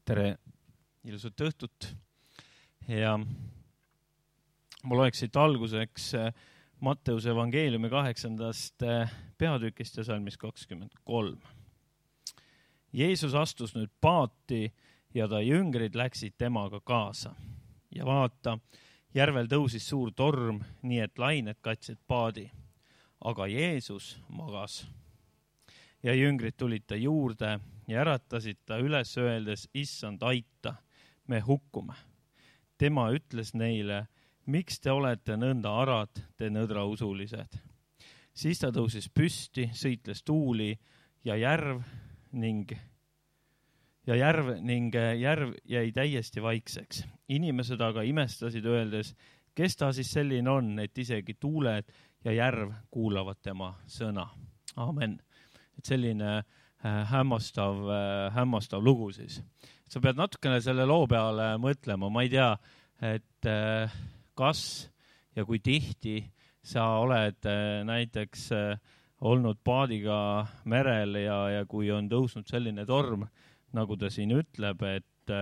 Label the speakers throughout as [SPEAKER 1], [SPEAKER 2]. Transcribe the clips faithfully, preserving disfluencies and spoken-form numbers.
[SPEAKER 1] tere, ilusat õhtut. Ja mul oleks siit alguseks Matteuse evangeeliumi kaheksandast peatükist ja salmist kakskümmend kolm. Jeesus astus nüüd paati ja ta jüngrid läksid temaga kaasa. Ja vaata, järvel tõusis suur torm, nii et lained katsid paadi. Aga Jeesus magas. Ja jüngrid tulid ta juurde ja äratasid ta üles öeldes, issand, aita, me hukkume. Tema ütles neile, miks te olete nõnda arad, te nõdrausulised. Siis ta tõusis püsti, sõitles tuuli ja järv ning, ja järv ning järv jäi täiesti vaikseks. Inimesed aga imestasid öeldes, kes ta siis selline on, et isegi tuuled ja järv kuulavad tema sõna. Amen. Et selline hämmastav, hämmastav lugu siis. Sa pead natukene selle loo peale mõtlema. Ma ei tea, et kas ja kui tihti sa oled näiteks olnud paadiga merel ja, ja kui on tõusnud selline torm, nagu ta siin ütleb, et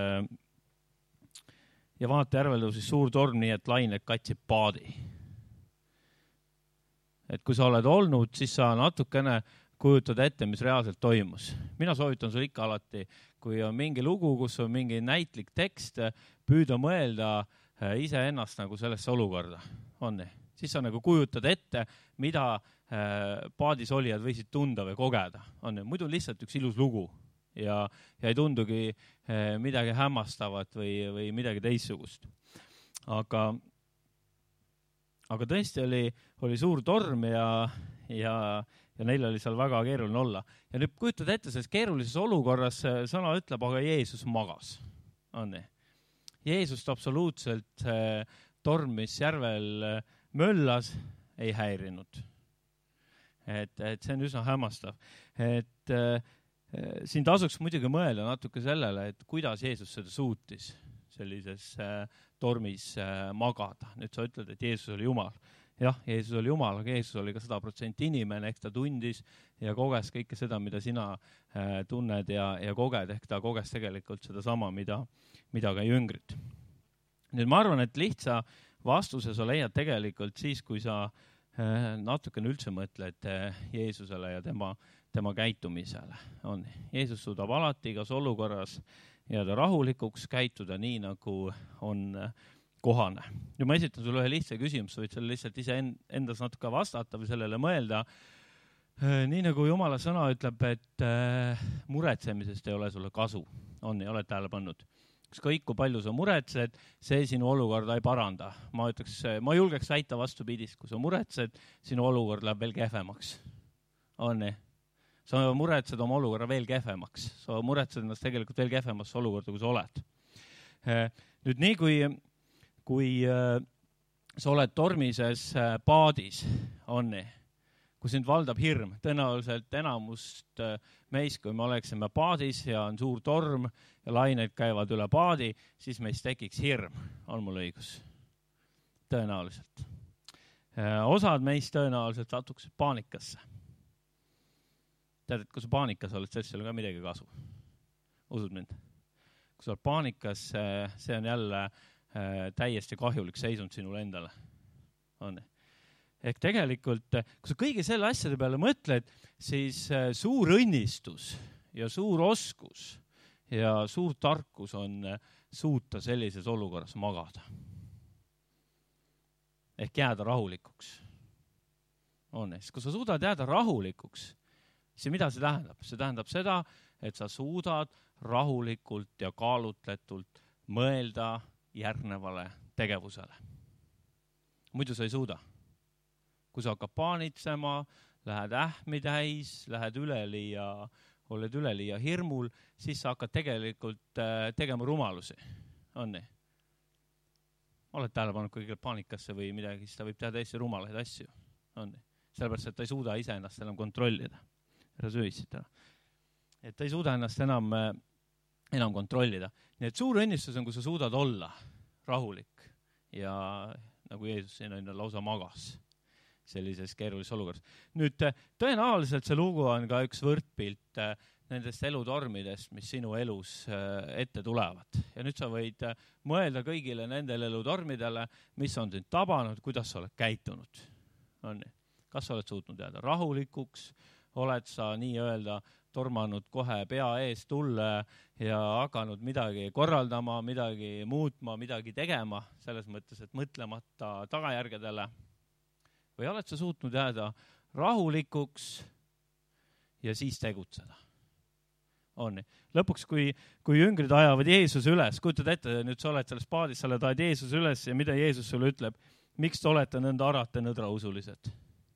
[SPEAKER 1] ja vaata, järvel tõusis suur torm, nii et lained katsid paadi. Et kui sa oled olnud, siis sa natukene kujutad ette, mis reaalselt toimus. Mina soovitan sul ikka alati, kui on mingi lugu, kus on mingi näitlik tekst, püüda mõelda ise ennast nagu sellesse olukorda. On nii? Siis sa nagu kujutad ette, mida paadis olijad võisid tunda või kogeda. On nii? Muidu on lihtsalt üks ilus lugu ja, ja ei tundugi midagi hämmastavat või, või midagi teissugust. Aga, aga tõesti oli, oli suur torm ja, ja ja neil oli seal väga keeruline olla. Ja nüüd kujutad ette, selles keerulises olukorras sõna ütleb, aga Jeesus magas. On nii? Jeesust absoluutselt torm, mis järvel möllas, ei häirinud. Et, et see on üsna hämmastav. Et siin tasuks muidugi mõelda natuke sellele, et kuidas Jeesus seda suutis sellises tormis magada. Nüüd sa ütled, et Jeesus oli Jumal. Jah, Jeesus oli Jumal, aga Jeesus oli ka sada protsenti inimene, ehk ta tundis ja koges kõike seda, mida sina tunned ja, ja koged, ehk ta koges tegelikult seda sama, mida, mida ka jüngrid. Nüüd ma arvan, et lihtsa vastuse sa leiad tegelikult siis, kui sa natukene üldse mõtled Jeesusele ja tema, tema käitumisele. On. Jeesus suudab alati igas olukorras jääda rahulikuks, käituda nii, nagu on kohane. Ja ma esitan sulle ühe lihtsa küsimus, sa võid selle lihtsalt ise endas natuke vastata või sellele mõelda. Nii nagu Jumala sõna ütleb, et muretsemisest ei ole sulle kasu. On, ei ole tähele pannud. Ükskõik kui palju sa muretsed, see sinu olukorda ei paranda. Ma ütleks, ma julgeks väita vastupidist, kui sa muretsed, sinu olukord läheb veel kehvemaks. On nii? Sa muretsed oma olukorra veel kehvemaks. Sa muretsed ennast tegelikult veel kehvemasse olukorda, kui sa oled. Nüüd nii, kui kui äh, sa oled tormises äh, paadis, on nii, kui sind valdab hirm, tõenäoliselt enamust äh, meist, kui me oleksime paadis ja on suur torm ja lained käivad üle paadi, siis meist tekiks hirm, on mul õigus. Tõenäoliselt. Äh, osad meist tõenäoliselt satuksid paanikasse. Tead, et kui sa paanikas oled, siis ei ole ka midagi kasu. Usud mind? Kui sa oled paanikas, äh, see on jälle täiesti kahjulik seisund sinule endale. On. Ehk tegelikult, kui sa kõigi selle asjade peale mõtled, siis suur õnnistus ja suur oskus ja suur tarkus on suuta sellises olukorras magada. Ehk jääda rahulikuks. On. Kui sa suudad jääda rahulikuks, siis mida see tähendab? See tähendab seda, et sa suudad rahulikult ja kaalutletult mõelda järgnevale tegevusele. Muidu sa ei suuda. Kui sa hakkad paanitsema, lähed ähmi täis, lähed üleli ja oled üleli ja hirmul, siis sa hakkad tegelikult tegema rumalusi. On nii? Oled tähele pannud kõigile paanikasse või midagi, siis ta võib teha täiesti rumalaid asju. On nii? Sellepärast, et ta ei suuda ise ennast enam kontrollida. Ära sööisid täna. Et ta ei suuda ennast enam enam kontrollida. Nii et suur õnnistus on, kui sa suudad olla rahulik ja nagu Jeesus siin on lausa magas sellises keerulises olukorras. Nüüd tõenäoliselt see lugu on ka üks võrdpilt nendest elutormidest, mis sinu elus ette tulevad. Ja nüüd sa võid mõelda kõigile nendele elutormidele, mis on sind tabanud, kuidas sa oled käitunud. On, kas sa oled suutnud jääda rahulikuks, oled sa nii-öelda tormanud kohe pea ees tulle ja hakanud midagi korraldama, midagi muutma, midagi tegema, selles mõttes, et mõtlemata tagajärgedele. Või oled sa suutnud jääda rahulikuks ja siis tegutseda? On. Lõpuks, kui, kui jüngrid ajavad Jeesuse üles, kujutad ette, nüüd sa oled selles paadis, sa oled Jeesuse üles ja mida Jeesus sulle ütleb? Miks te olete nõnda arate nõdrausulised?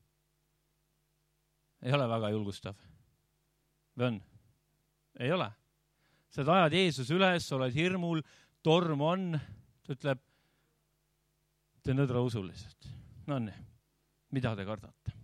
[SPEAKER 1] Ei ole väga julgustav. Või on? Ei ole. Sa ajad Jeesus üles, sa oled hirmul, torm on, ta ütleb, te nõdrausulised. No on, mida te kardate?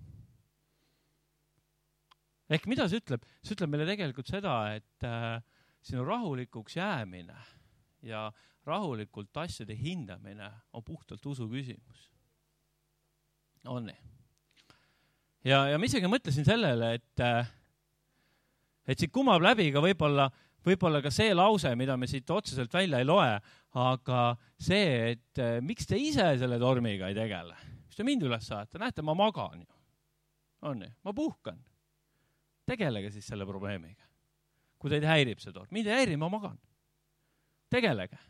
[SPEAKER 1] Ehk mida see ütleb? See ütleb meile tegelikult seda, et äh, sinu rahulikuks jäämine ja rahulikult asjade hindamine on puhtalt usu küsimus. On. Ja, ja ma isegi mõtlesin sellele, et, äh, et siit kumab läbi ka võib-olla, võib-olla ka see lause, mida me siit otseselt välja ei loe, aga see, et äh, miks te ise selle tormiga ei tegele? Mis te mind üles saate? Näete, ma magan ju. On, ma puhkan. Tegelege siis selle probleemiga. Kui teid häirib see torm. Mind ei häiri, ma magan. Tegelege.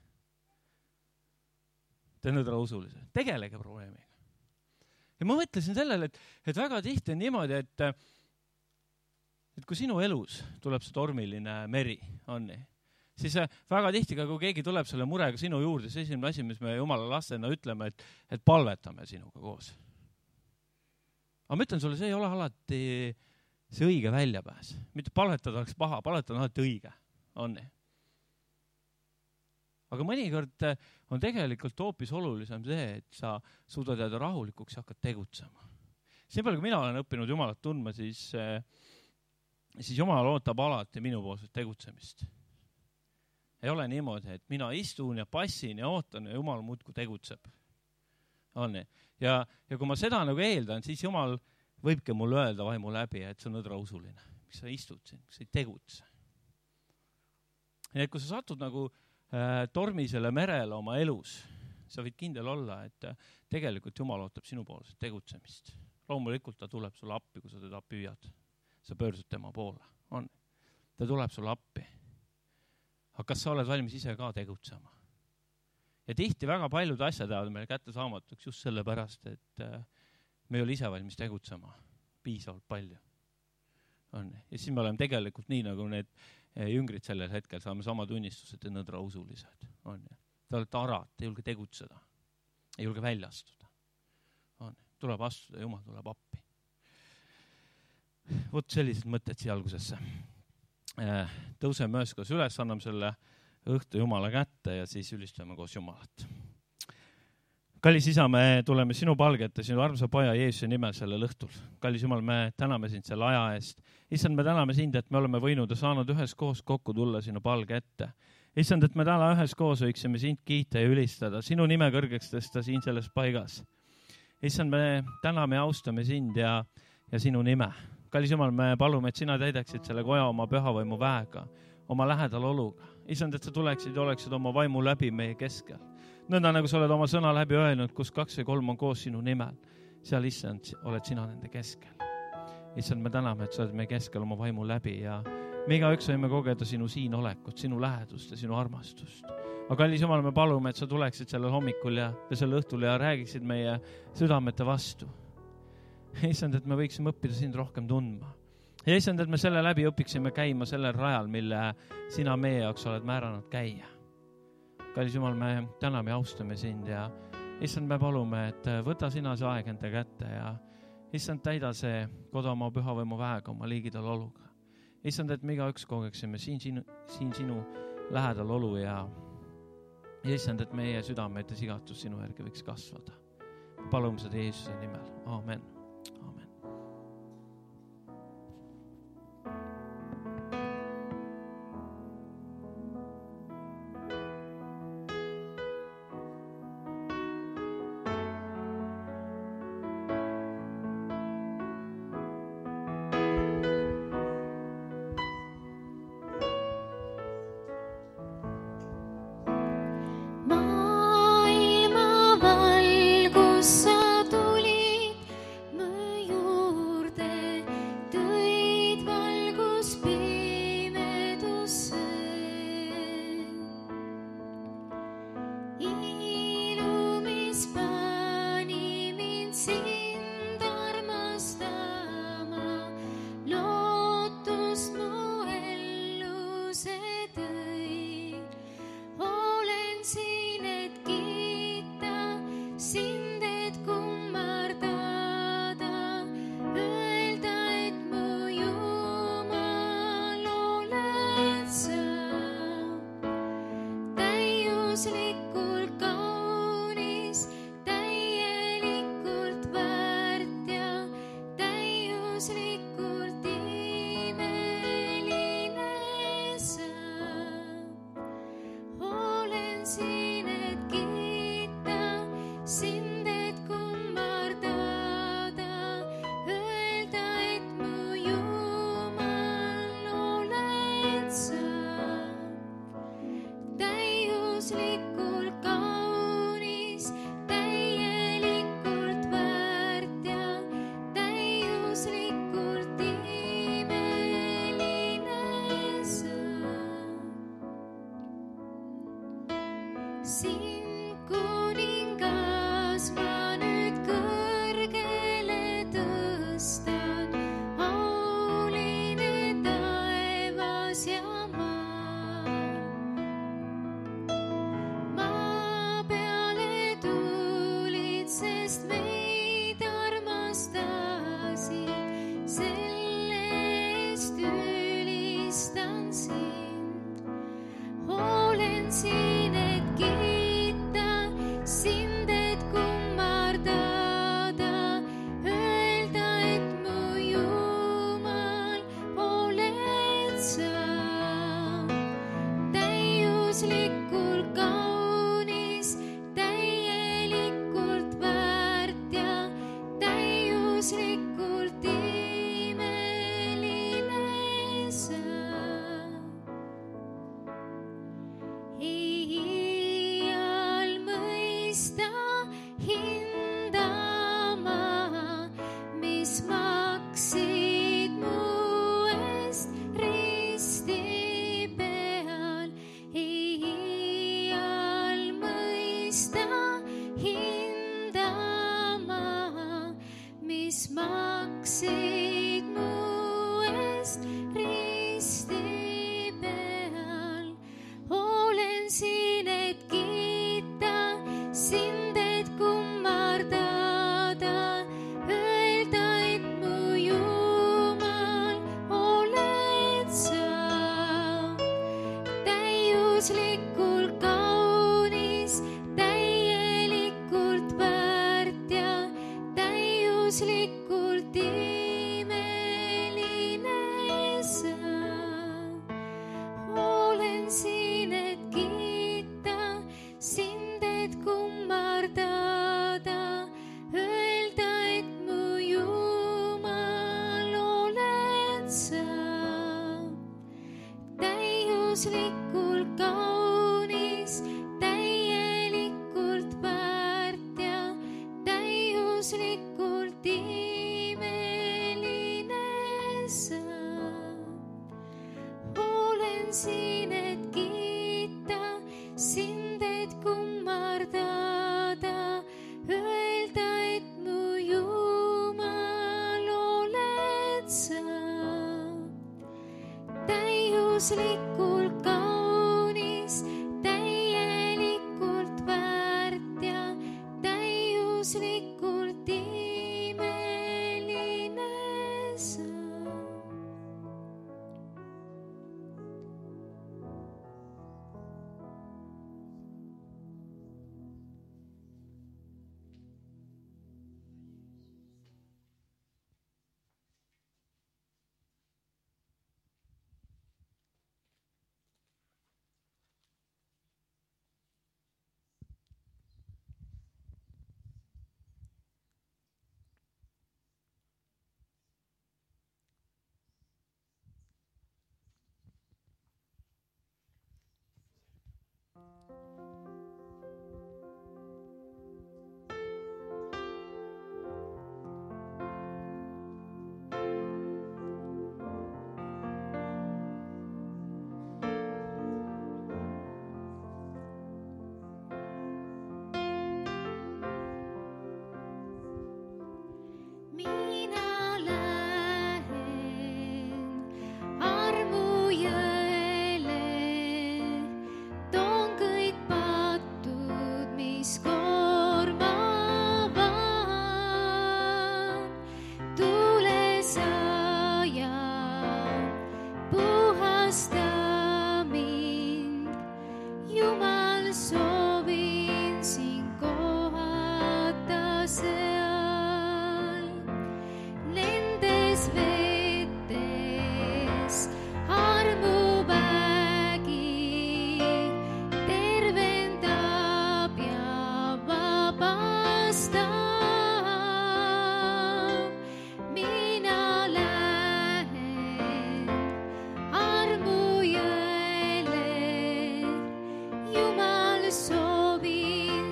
[SPEAKER 1] Te nõdrausulised. Tegelege probleemiga. Ja ma mõtlesin sellele, et, et väga tihti on niimoodi, et, et kui sinu elus tuleb see tormiline meri, on nii, siis väga tihti ka, kui keegi tuleb selle murega sinu juurde, siis esimene asi, mis me Jumala lastena ütleme, et, et palvetame sinuga koos. Aga ma ütlen sulle, see ei ole alati see õige väljapääs. Mitte palvetada oleks paha, palvetada on alati õige. On nii. Aga mõnikord on tegelikult hoopis olulisem see, et sa suudad jääda rahulikuks ja hakkad tegutsema. Siin palju, kui mina olen õppinud Jumalat tundma, siis, siis Jumal ootab alati minupoolset tegutsemist. Ei ole niimoodi, et mina istun ja passin ja ootan ja Jumal muudkui tegutseb. On nii. Ja, ja kui ma seda nagu eeldan, siis Jumal võibki mulle öelda vaimu läbi, et see on nõdrausuline. Miks sa istud siin, miks sa ei tegutse? Ja kui sa satud nagu äh, tormisele merele oma elus, sa võid kindel olla, et äh, tegelikult Jumal ootab sinu poolset tegutsemist. Loomulikult ta tuleb sulle appi, kui sa teda püüad. Sa pöörsud tema poole. On. Ta tuleb sulle appi. Aga kas sa oled valmis ise ka tegutsema? Ja tihti väga paljud asjad jäävad meile kätte saamatuks just sellepärast, et äh, me ei ole ise valmis tegutsema piisavalt palju. On. Ja siis me oleme tegelikult nii, nagu need jüngrid sellel hetkel saame sama tunnistused ja nõdrausulised. On. Te olete arad, te ei julge tegutseda, ei julge välja astuda. On. Tuleb astuda, Jumal tuleb appi. Vot sellised mõtted siia algusesse. Tõuseme üheskoos üles, anname selle õhtu Jumala kätte ja siis ülistame koos Jumalat. Kallis isa, me tuleme sinu palgete, sinu armsa poja Jeesuse nimel sellel õhtul. Kallis Jumal, me täname sind selle aja eest. Issand, me täname sind, et me oleme võinud ja saanud üheskoos kokku tulla sinu palge ette. Issand, et me täna üheskoos võiksime sind kiita ja ülistada, sinu nime kõrgeks tõsta siin selles paigas. Issand, me täname ja austame sind ja, ja sinu nime. Kallis Jumal, me palume, et sina täidaksid selle koja oma pühavaimu väega, oma lähedal oluga. Issand, et sa tuleksid ja oleksid oma vaimu läbi meie keskel. Nõnda nagu sa oled oma sõna läbi öelnud, kus kaks või kolm on koos sinu nimel. Seal, issand, oled sina nende keskel. Issand, me täname, et sa oled meie keskel oma vaimu läbi ja me igaüks võime kogeda sinu siin olekut, sinu lähedust ja sinu armastust. Aga kallis Jumal, me palume, et sa tuleksid sellel hommikul ja, ja selle õhtul ja räägiksid meie südamete vastu. Issand, et me võiksime õppida sind rohkem tundma. Ja issand, et me selle läbi õpiksime käima sellel rajal, mille sina meie jaoks oled määranud käia. Kallis Jumal, me täname ja austame sind ja issand, me palume, et võta sina see aeg enda kätte ja issand, täida see kodu oma pühavõimu väega oma liigidal oluga. Issand, et me igaüks kogeksime siin sinu, siin sinu lähedal olu ja, ja issand, et meie südametes igatus sinu järgi võiks kasvada. Palume seda Jeesuse nimel. Aamen. Aamen.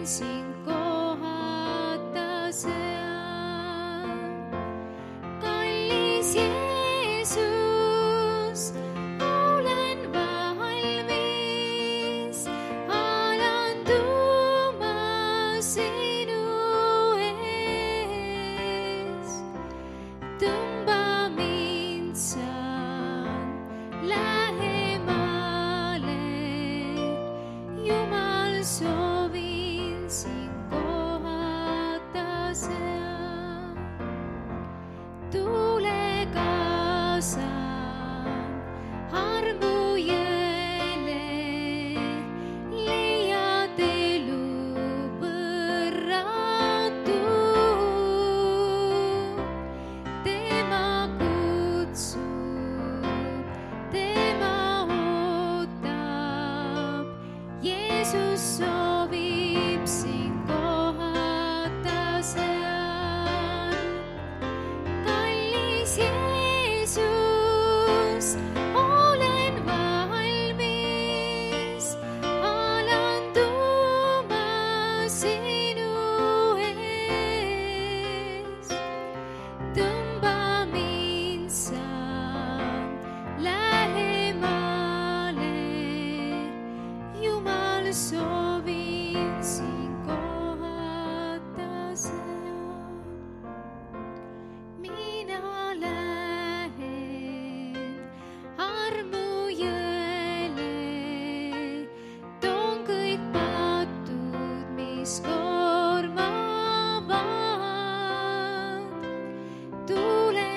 [SPEAKER 2] sind kohata seal. Kallis Jeesus, olen valmis alanduma sinu ees. Tõmba mind saan lähemale, Jumal, soovin sind kohata seal. Tuulega saan armu jõele, leiad elu põrratu. Tema kutsub, tema ootab, Jeesus soovib sind kohata seal. Kallis Jeesus, olen valmis alanduma sinu ees. Tõmba mind saan lähemale, Jumal, soovin sind kohata seal. Mina lähen armu jõele, toon kõik patud, mis koormavad. Tuule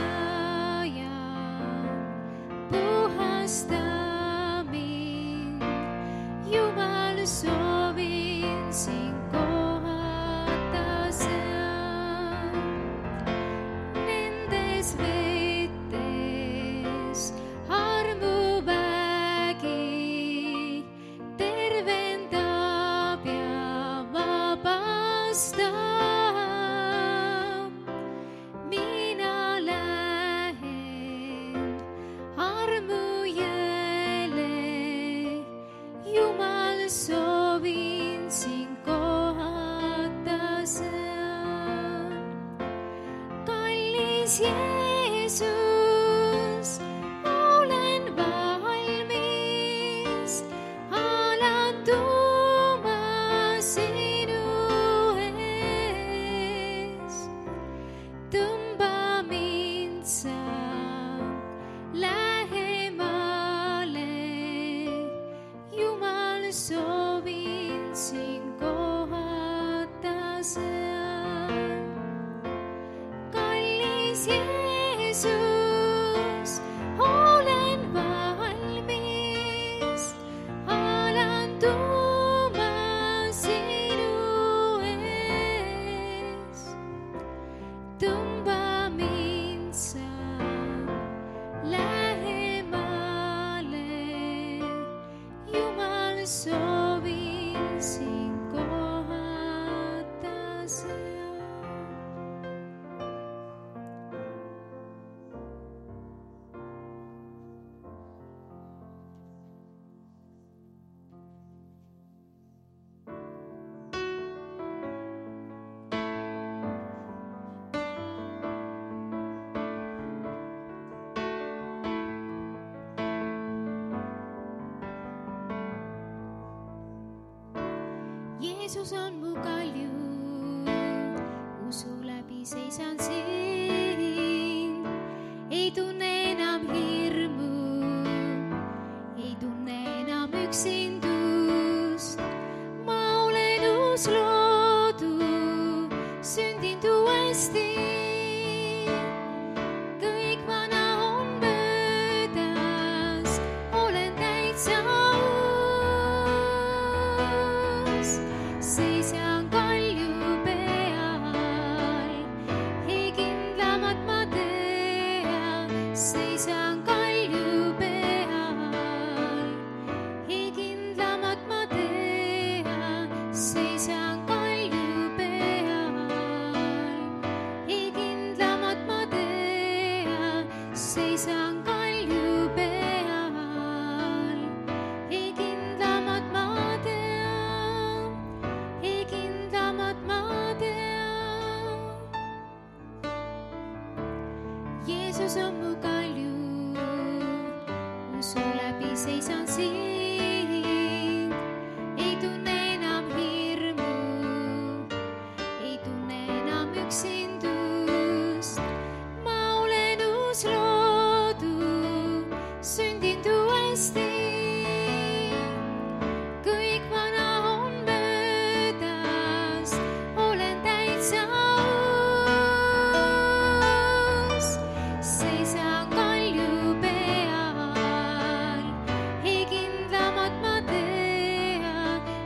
[SPEAKER 2] sajab, puhasta mind, Jumal, soovin sind kohata seal. Nendes vetes armuvägi tervendab ja vabastab. Mina lähen armu jõele, Jumal, soovin sind kohata seal. Kallis Jeesus, olen valmis alanduma sinu ees. Tõmba mind saan lähemale, Jumal, soovin sind kohata seal. Kallis Jeesus, olen valmis alanduma sinu ees. Tõmba mind saan lähemale, Jumal, soovin sind kohata seal. Jeesus on mu kalju, usu läbi seisan siin. Ei tunne enam hirmu, ei tunne enam üksindust. Ma olen uus loodu, sündinud uuesti. Kõik vana on möödas, olen täitsa uus. Seisan kalju peal, ei kindlamat ma tean. Seisan kalju peal, ei kindlamat ma tean. Seisan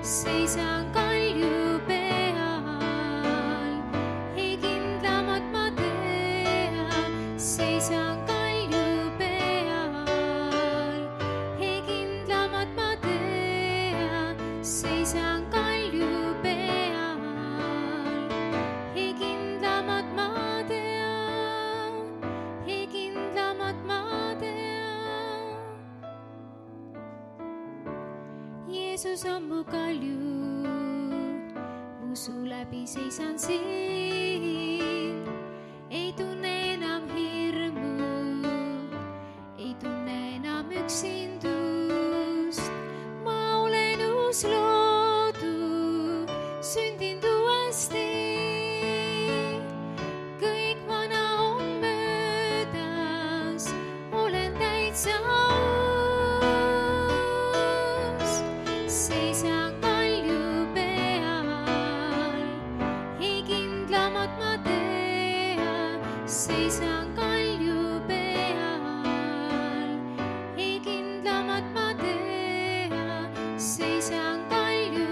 [SPEAKER 2] seisan kalju peal, ei kindlamat ma tean, seisan kalju peal, ei kindlamat ma tean, seisan kalju peal, ei kindlamat ma tean, ei kindlamat ma tean. Jeesus on mu kalju, usu läbi seisan siin, ei tunne enam hirmu, ei tunne enam üksindust. Ma olen uus loodu, sündinud uuesti, kõik vana on möödas, olen täitsa uus. Seisan kalju peal, ei kindlamat ma tean, seisan kalju peal, ei kindlamat ma tean, seisan kalju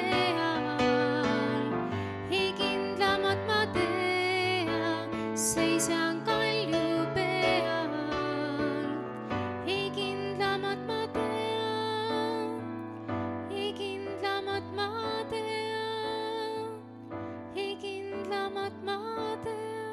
[SPEAKER 2] peal, ei kindlamat ma tean, seisan kalju peal, ei kindlamat ma tean, ei kindlamat ma tean, ei kindlamat ma tean.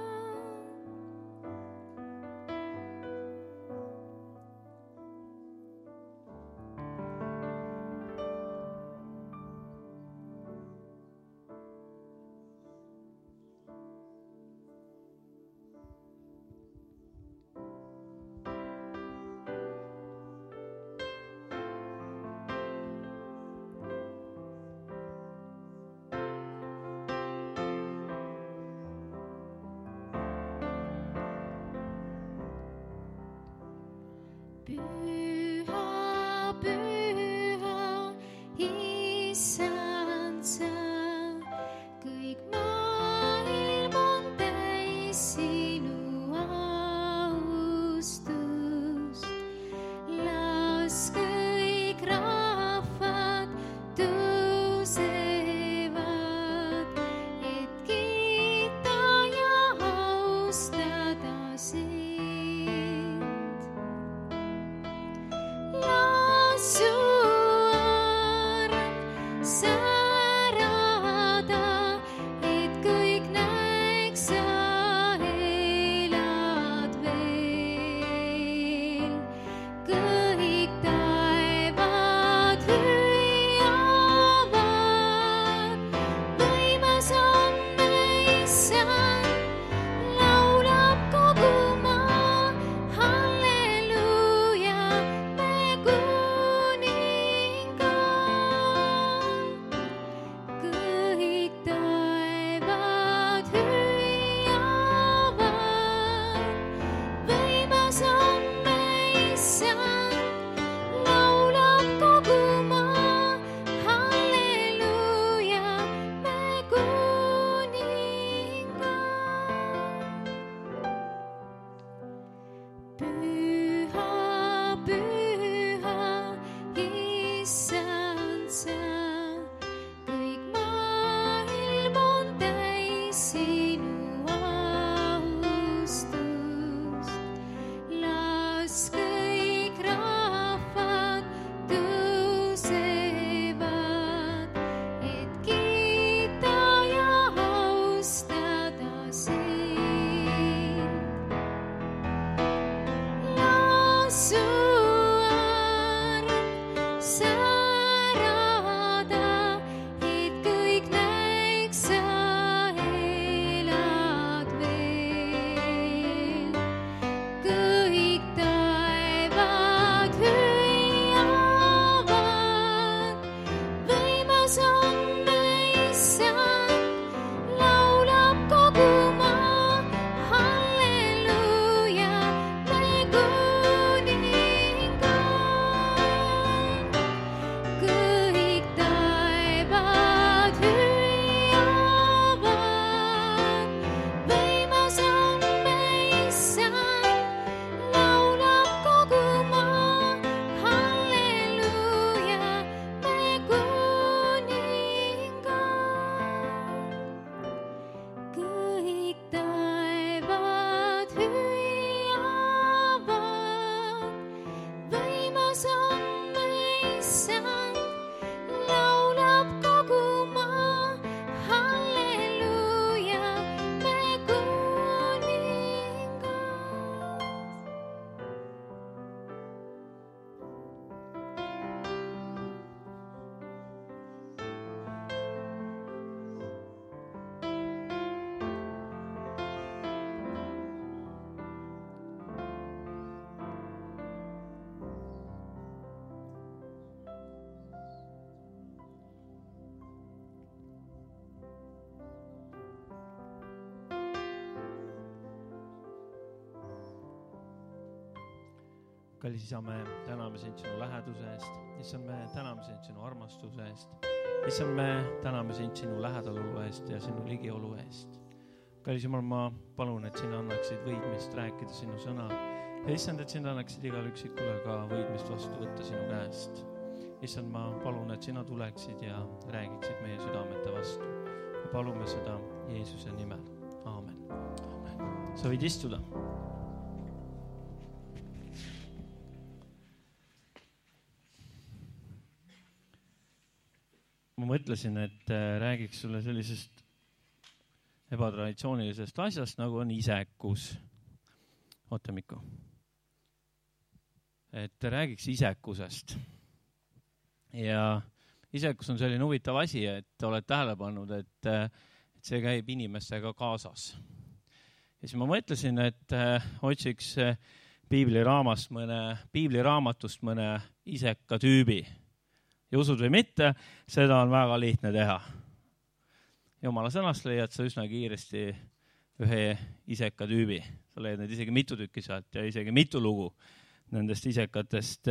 [SPEAKER 2] Püha, püha, Issand sa, kõik maailm on täis sinu austust. Las kõik rahvad tõusevad, et kiita ja austada sind. Las su arm särada, et kõik näeks, sa elad veel. Kõik taevad hüüavad, võimas on Issand, laulab kogu maa, halleluuja, me kuningas. Kõik taevad hüüavad, võimas on Issand, laulab kogu maa, halleluuja, me kuningas. Püha, püha, Issand sa, kõik maailm on täis sinu austust. Las kõik rahvad tõusevad, et kiita ja austada sind. Las su arm särada, et kõik näeks, sa elad veel. Kõik taevad hüüavad, võimas on Issand, laulab kogu maa, halleluuja, me kuningas. Kõik taevad hüüavad, võimas on Issand, laulab kogu maa, halleluuja, me kuningas.
[SPEAKER 1] kallis isa, me täname sind sinu läheduse eest. Issand, me täname sind sinu armastuse eest. Issand, me täname sind sinu lähedalolu eest ja sinu ligiolu eest. Kallis Jumal, ma palun, et sina annaksid võidmist rääkida sinu sõna. Ja issand, et sina annaksid igal üksikule ka võidmist vastu võtta sinu käest. Issand, ma palun, et sina tuleksid ja räägiksid meie südamete vastu. Ja palume seda Jeesuse nimel. Aamen. Aamen. Sa võid istuda. Ma mõtlesin, et räägiks sulle sellisest ebatraditsioonilisest asjast, nagu on isekus. Oota, Mikko. Et räägiks isekusest. Ja isekus on selline huvitav asi, et oled tähele pannud, et, et see käib inimestega kaasas. Ja siis ma mõtlesin, et otsiks piibliraamast mõne, piibliraamatust mõne iseka tüübi. Ja usud või mitte, seda on väga lihtne teha. Jumala sõnast leiad sa üsna kiiresti ühe iseka tüübi. Sa leiad need isegi mitu tükki sealt ja isegi mitu lugu nendest isekatest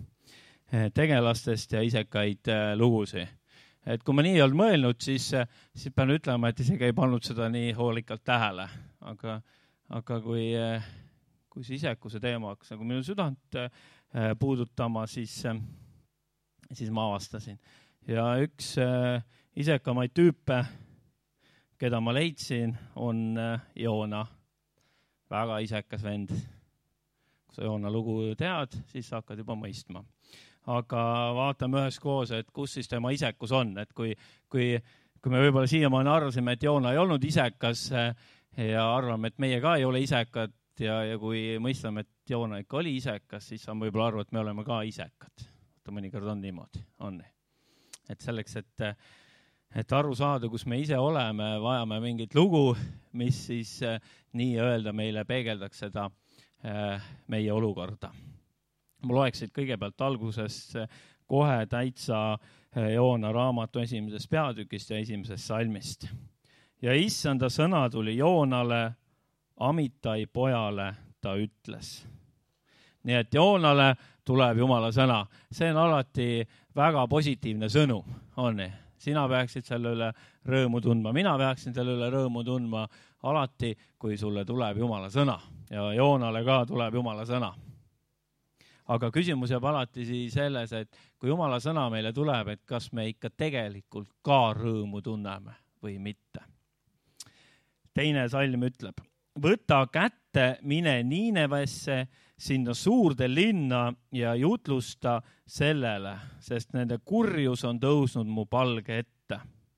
[SPEAKER 1] tegelastest ja isekaid lugusi. Et kui ma nii ei olnud mõelnud, siis, siis pean ütlema, et isegi ei pannud seda nii hoolikalt tähele. Aga, aga kui, kui see isekuse teema hakkas nagu minu südant puudutama, siis siis ma avastasin. Ja üks äh, isekamaid tüüpe, keda ma leidsin, on äh, Joona. Väga isekas vend. Kui sa Joona lugu tead, siis sa hakkad juba mõistma. Aga vaatame ühes koos, et kus siis tema isekus on. Et kui, kui, kui me võib-olla siiamaani arvasime, et Joona ei olnud isekas äh, ja arvame, et meie ka ei ole isekad ja, ja kui mõistame, et Joona ikka oli isekas, siis on võib-olla arvu, et me oleme ka isekad. Mõnikord on niimoodi, on. Et selleks, et, et aru saada, kus me ise oleme, vajame mingit lugu, mis siis nii öelda meile peegeldaks seda meie olukorda. Ma loeksid kõigepealt alguses kohe täitsa Joona raamatu esimesest peatükist ja esimesest salmist. Ja issanda sõna tuli Joonale, Amitai pojale ta ütles. Nii et Joonale tuleb Jumala sõna. See on alati väga positiivne sõnum. On. Sina peaksid selle üle rõõmu tundma. Mina peaksin selle üle rõõmu tundma alati, kui sulle tuleb Jumala sõna. Ja Joonale ka tuleb Jumala sõna. Aga küsimus jääb alati selles, et kui Jumala sõna meile tuleb, et kas me ikka tegelikult ka rõõmu tunneme või mitte. Teine salm ütleb, võta kätte, mine Niinevesse, sinna suurde linna ja jutlusta sellele, sest nende kurjus on tõusnud mu palge ette.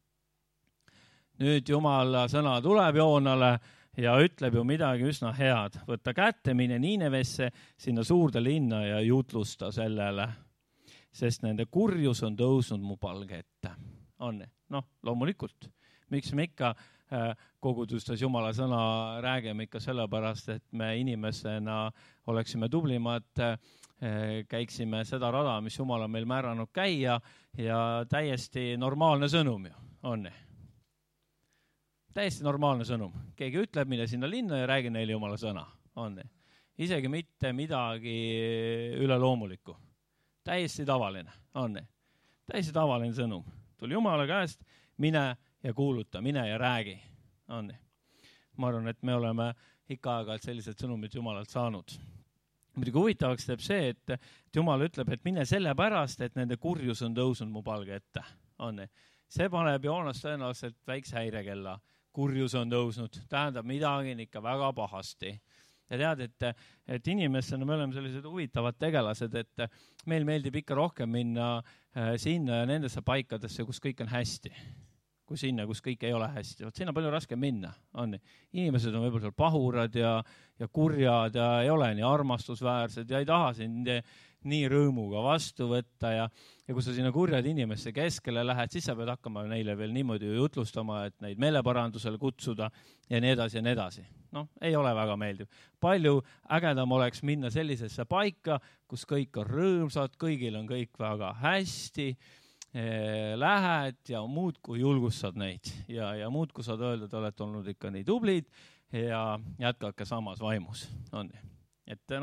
[SPEAKER 1] Nüüd Jumala sõna tuleb Joonale ja ütleb ju midagi üsna head. Võta kätte, mine Niinevesse, sinna suurde linna ja jutlusta sellele, sest nende kurjus on tõusnud mu palge ette. On, noh, loomulikult. Miks me ikka kogudustes Jumala sõna räägime ikka sellepärast, et me inimesena oleksime tublimad, käiksime seda rada, mis Jumal on meil määranud käia ja täiesti normaalne sõnum ju on. Täiesti normaalne sõnum. Keegi ütleb, mine sinna linna ja räägi neile Jumala sõna. On. Isegi mitte midagi üleloomulikku. Täiesti tavaline. On. Täiesti tavaline sõnum. Tuli Jumala käest, mine ja kuuluta, mine ja räägi. On. Ma arvan, et me oleme ikka aegalt sellised sõnumid Jumalalt saanud. Muidugi huvitavaks teeb see, et Jumal ütleb, et mine selle pärast, et nende kurjus on tõusnud mu palge ette. On. See paneb Joonas tõenäoliselt väikse häirekella. Kurjus on tõusnud. Tähendab midagi ikka väga pahasti. Ja tead, et, et inimestena me oleme sellised huvitavad tegelased, et meil meeldib ikka rohkem minna sinna ja nendesse paikadesse, kus kõik on hästi. Kui sinna, kus kõik ei ole hästi. Sinna on palju raske minna. On. Inimesed on võib-olla seal pahurad ja, ja kurjad ja ei ole nii armastusväärsed ja ei taha sind nii rõõmuga vastu võtta. Ja, ja kui sa sinna kurjad inimeste keskele lähed, siis sa pead hakkama neile veel niimoodi jutlustama, et neid meeleparandusele kutsuda ja nii edasi ja nii edasi. No, ei ole väga meeldiv. Palju ägedam oleks minna sellisesse paika, kus kõik on rõõmsad, kõigil on kõik väga hästi, lähed ja muud kui julgustad neid ja, ja muud kui saad öelda, et olete olnud ikka nii tublid ja jätkake samas vaimus. On. Et noh,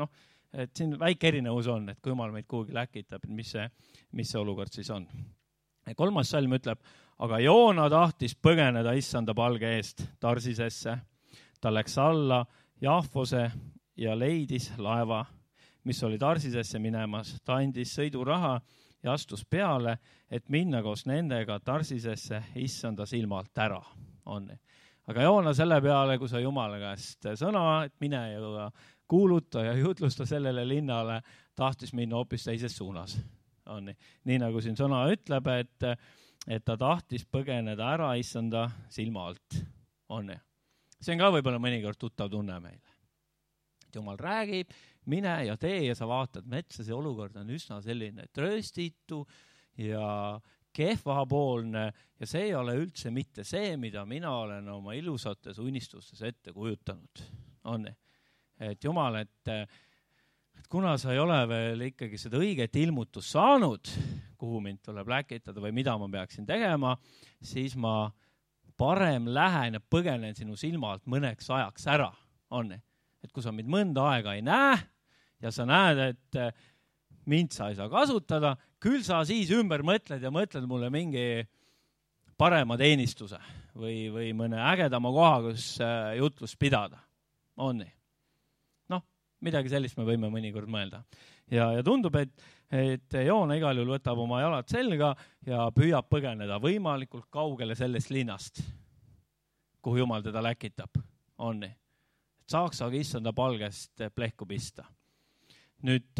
[SPEAKER 1] et siin väike erinevus on, et kui Jumal meid kuhugi läkitab, mis see, mis see olukord siis on. Kolmas salm ütleb, aga Joona tahtis põgeneda issanda palge eest Tarsisesse. Ta läks alla Jahvose ja leidis laeva, mis oli Tarsisesse minemas. Ta andis sõiduraha ja astus peale, et minna koos nendega Tarsisesse issanda silmalt ära. On. Aga Joona selle peale, kui sa Jumala käest sõna, et mine ja kuuluta ja jutlusta sellele linnale, tahtis minna hoopis teises suunas. On. Nii nagu siin sõna ütleb, et, et ta tahtis põgeneda ära issanda silma alt. On. See on ka võib-olla mõnikord tuttav tunne meile. Jumal räägib, mine ja tee ja sa vaatad metsa, see olukord on üsna selline trööstitu ja kehvapoolne ja see ei ole üldse mitte see, mida mina olen oma ilusates unistustes ette kujutanud. On. Et Jumal, et, et kuna sa ei ole veel ikkagi seda õiget ilmutust saanud, kuhu mind tuleb läkitada või mida ma peaksin tegema, siis ma parem lähen ja põgenen sinu silma alt mõneks ajaks ära. On. Et kui sa mind mõnda aega ei näe ja sa näed, et mind sa ei saa kasutada, küll sa siis ümber mõtled ja mõtled mulle mingi parema teenistuse või, või mõne ägedama koha, kus jutlust pidada. On nii? Noh, midagi sellist me võime mõnikord mõelda. Ja, ja tundub, et, et Joona igal juhul võtab oma jalad selga ja püüab põgeneda võimalikult kaugele sellest linnast, kuhu Jumal teda läkitab. On nii? Saaks aga issanda palgest plehku pista. Nüüd,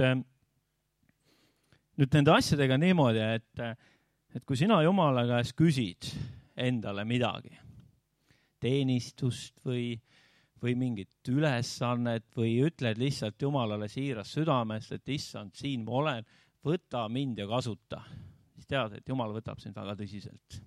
[SPEAKER 1] nüüd nende asjadega niimoodi, et, et kui sina Jumala käest küsid endale midagi, teenistust või, või mingit ülesannet või ütled lihtsalt Jumalale siiras südamest, et issand, siin ma olen, võta mind ja kasuta, siis tead, et Jumal võtab sind väga tõsiselt.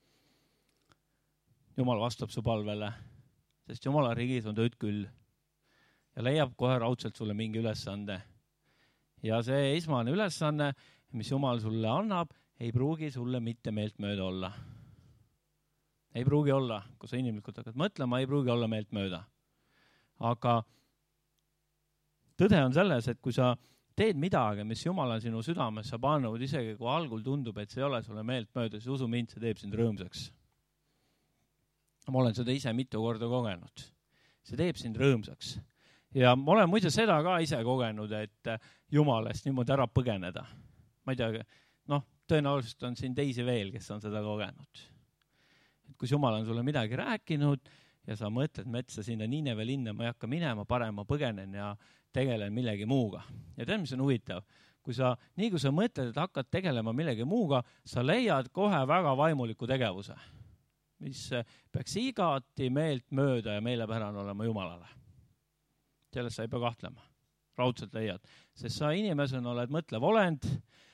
[SPEAKER 1] Jumal vastab su palvele, sest Jumala riigis on tööd küll ja leiab kohe raudselt sulle mingi ülesande. Ja see esmane ülesanne, mis Jumal sulle annab, ei pruugi sulle mitte meelt mööda olla. Ei pruugi olla, kui sa inimlikult hakkad mõtlema, ei pruugi olla meelt mööda. Aga tõde on selles, et kui sa teed midagi, mis Jumal on sinu südamesse pannud, isegi kui algul tundub, et see ei ole sulle meelt mööda, siis usu mind, see teeb sind rõõmsaks. Ma olen seda ise mitu korda kogenud. See teeb sind rõõmsaks. Ja ma olen muide seda ka ise kogenud, et Jumalest niimoodi ära põgeneda. Ma ei tea, noh, tõenäoliselt on siin teisi veel, kes on seda kogenud. Et kui Jumal on sulle midagi rääkinud ja sa mõtled metsa sinna Niineve linna, ma ei hakka minema, parem ma põgenen ja tegelen millegi muuga. Ja tead, mis on huvitav? Kui sa, nii kui sa mõtled, et hakkad tegelema millegi muuga, sa leiad kohe väga vaimuliku tegevuse, mis peaks igati meelt mööda ja meelepärane olema Jumalale. Sellest sa ei pea kahtlema. Raudselt leiad. Sest sa inimesena oled mõtlev olend,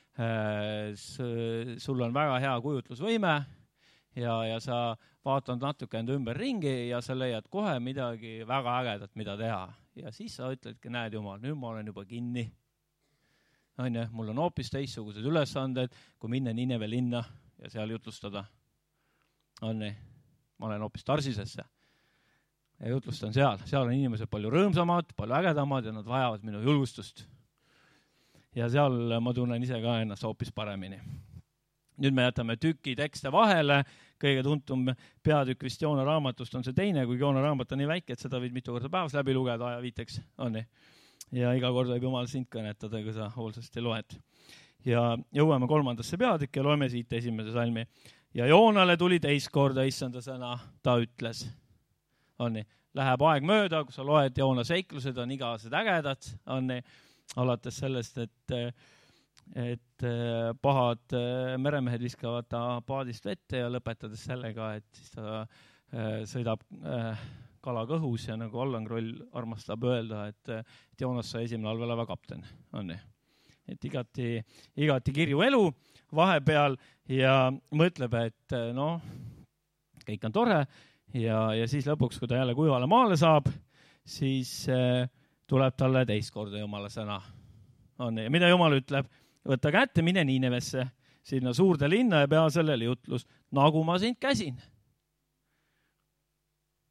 [SPEAKER 1] sul on väga hea kujutlusvõime ja, ja sa vaatad natuke enda ümber ringi ja sa leiad kohe midagi väga ägedat, mida teha. Ja siis sa ütledki, näed Jumal, nüüd ma olen juba kinni. On ja, mul on hoopis teistsugused ülesanded, kui minna Niineve linna ja seal jutlustada. On nii, ma olen hoopis Tarsisesse. Ja jutlustan seal. Seal on inimesed palju rõõmsamad, palju ägedamad ja nad vajavad minu julgustust. Ja seal ma tunnen ise ka ennast hoopis paremini. Nüüd me jätame tüki tekste vahele. Kõige tuntum peatükk vist Joona raamatust on see teine, kui Joona raamat on nii väike, et seda võid mitu korda päevas läbi lugeda aja viiteks. On nii? Ja iga kord võib Jumal sind kõnetada, kui sa hoolsasti loed. Ja jõuame kolmandasse peatükki ja loeme siit esimese salmi. Ja Joonale tuli teist korda issanda sõna, ta ütles. On nii, läheb aeg mööda, kui sa loed Joona seiklused, on igased ägedad, on nii, alates sellest, et, et pahad meremehed viskavad ta paadist vette ja lõpetades sellega, et siis ta sõidab kala kõhus ja nagu Allan Kroll armastab öelda, et, et Joonas sai esimene allveelava kapten, on nii. Et igati, igati kirju elu vahepeal ja mõtleb, et noh, kõik on tore, Ja, ja siis lõpuks, kui ta jälle kuivale maale saab, siis äh, tuleb talle teist korda Jumala sõna. On, ja mida Jumal ütleb? Võta kätte, mine Niinevesse, sinna suurde linna ja pea sellele jutlus, nagu ma sind käsin.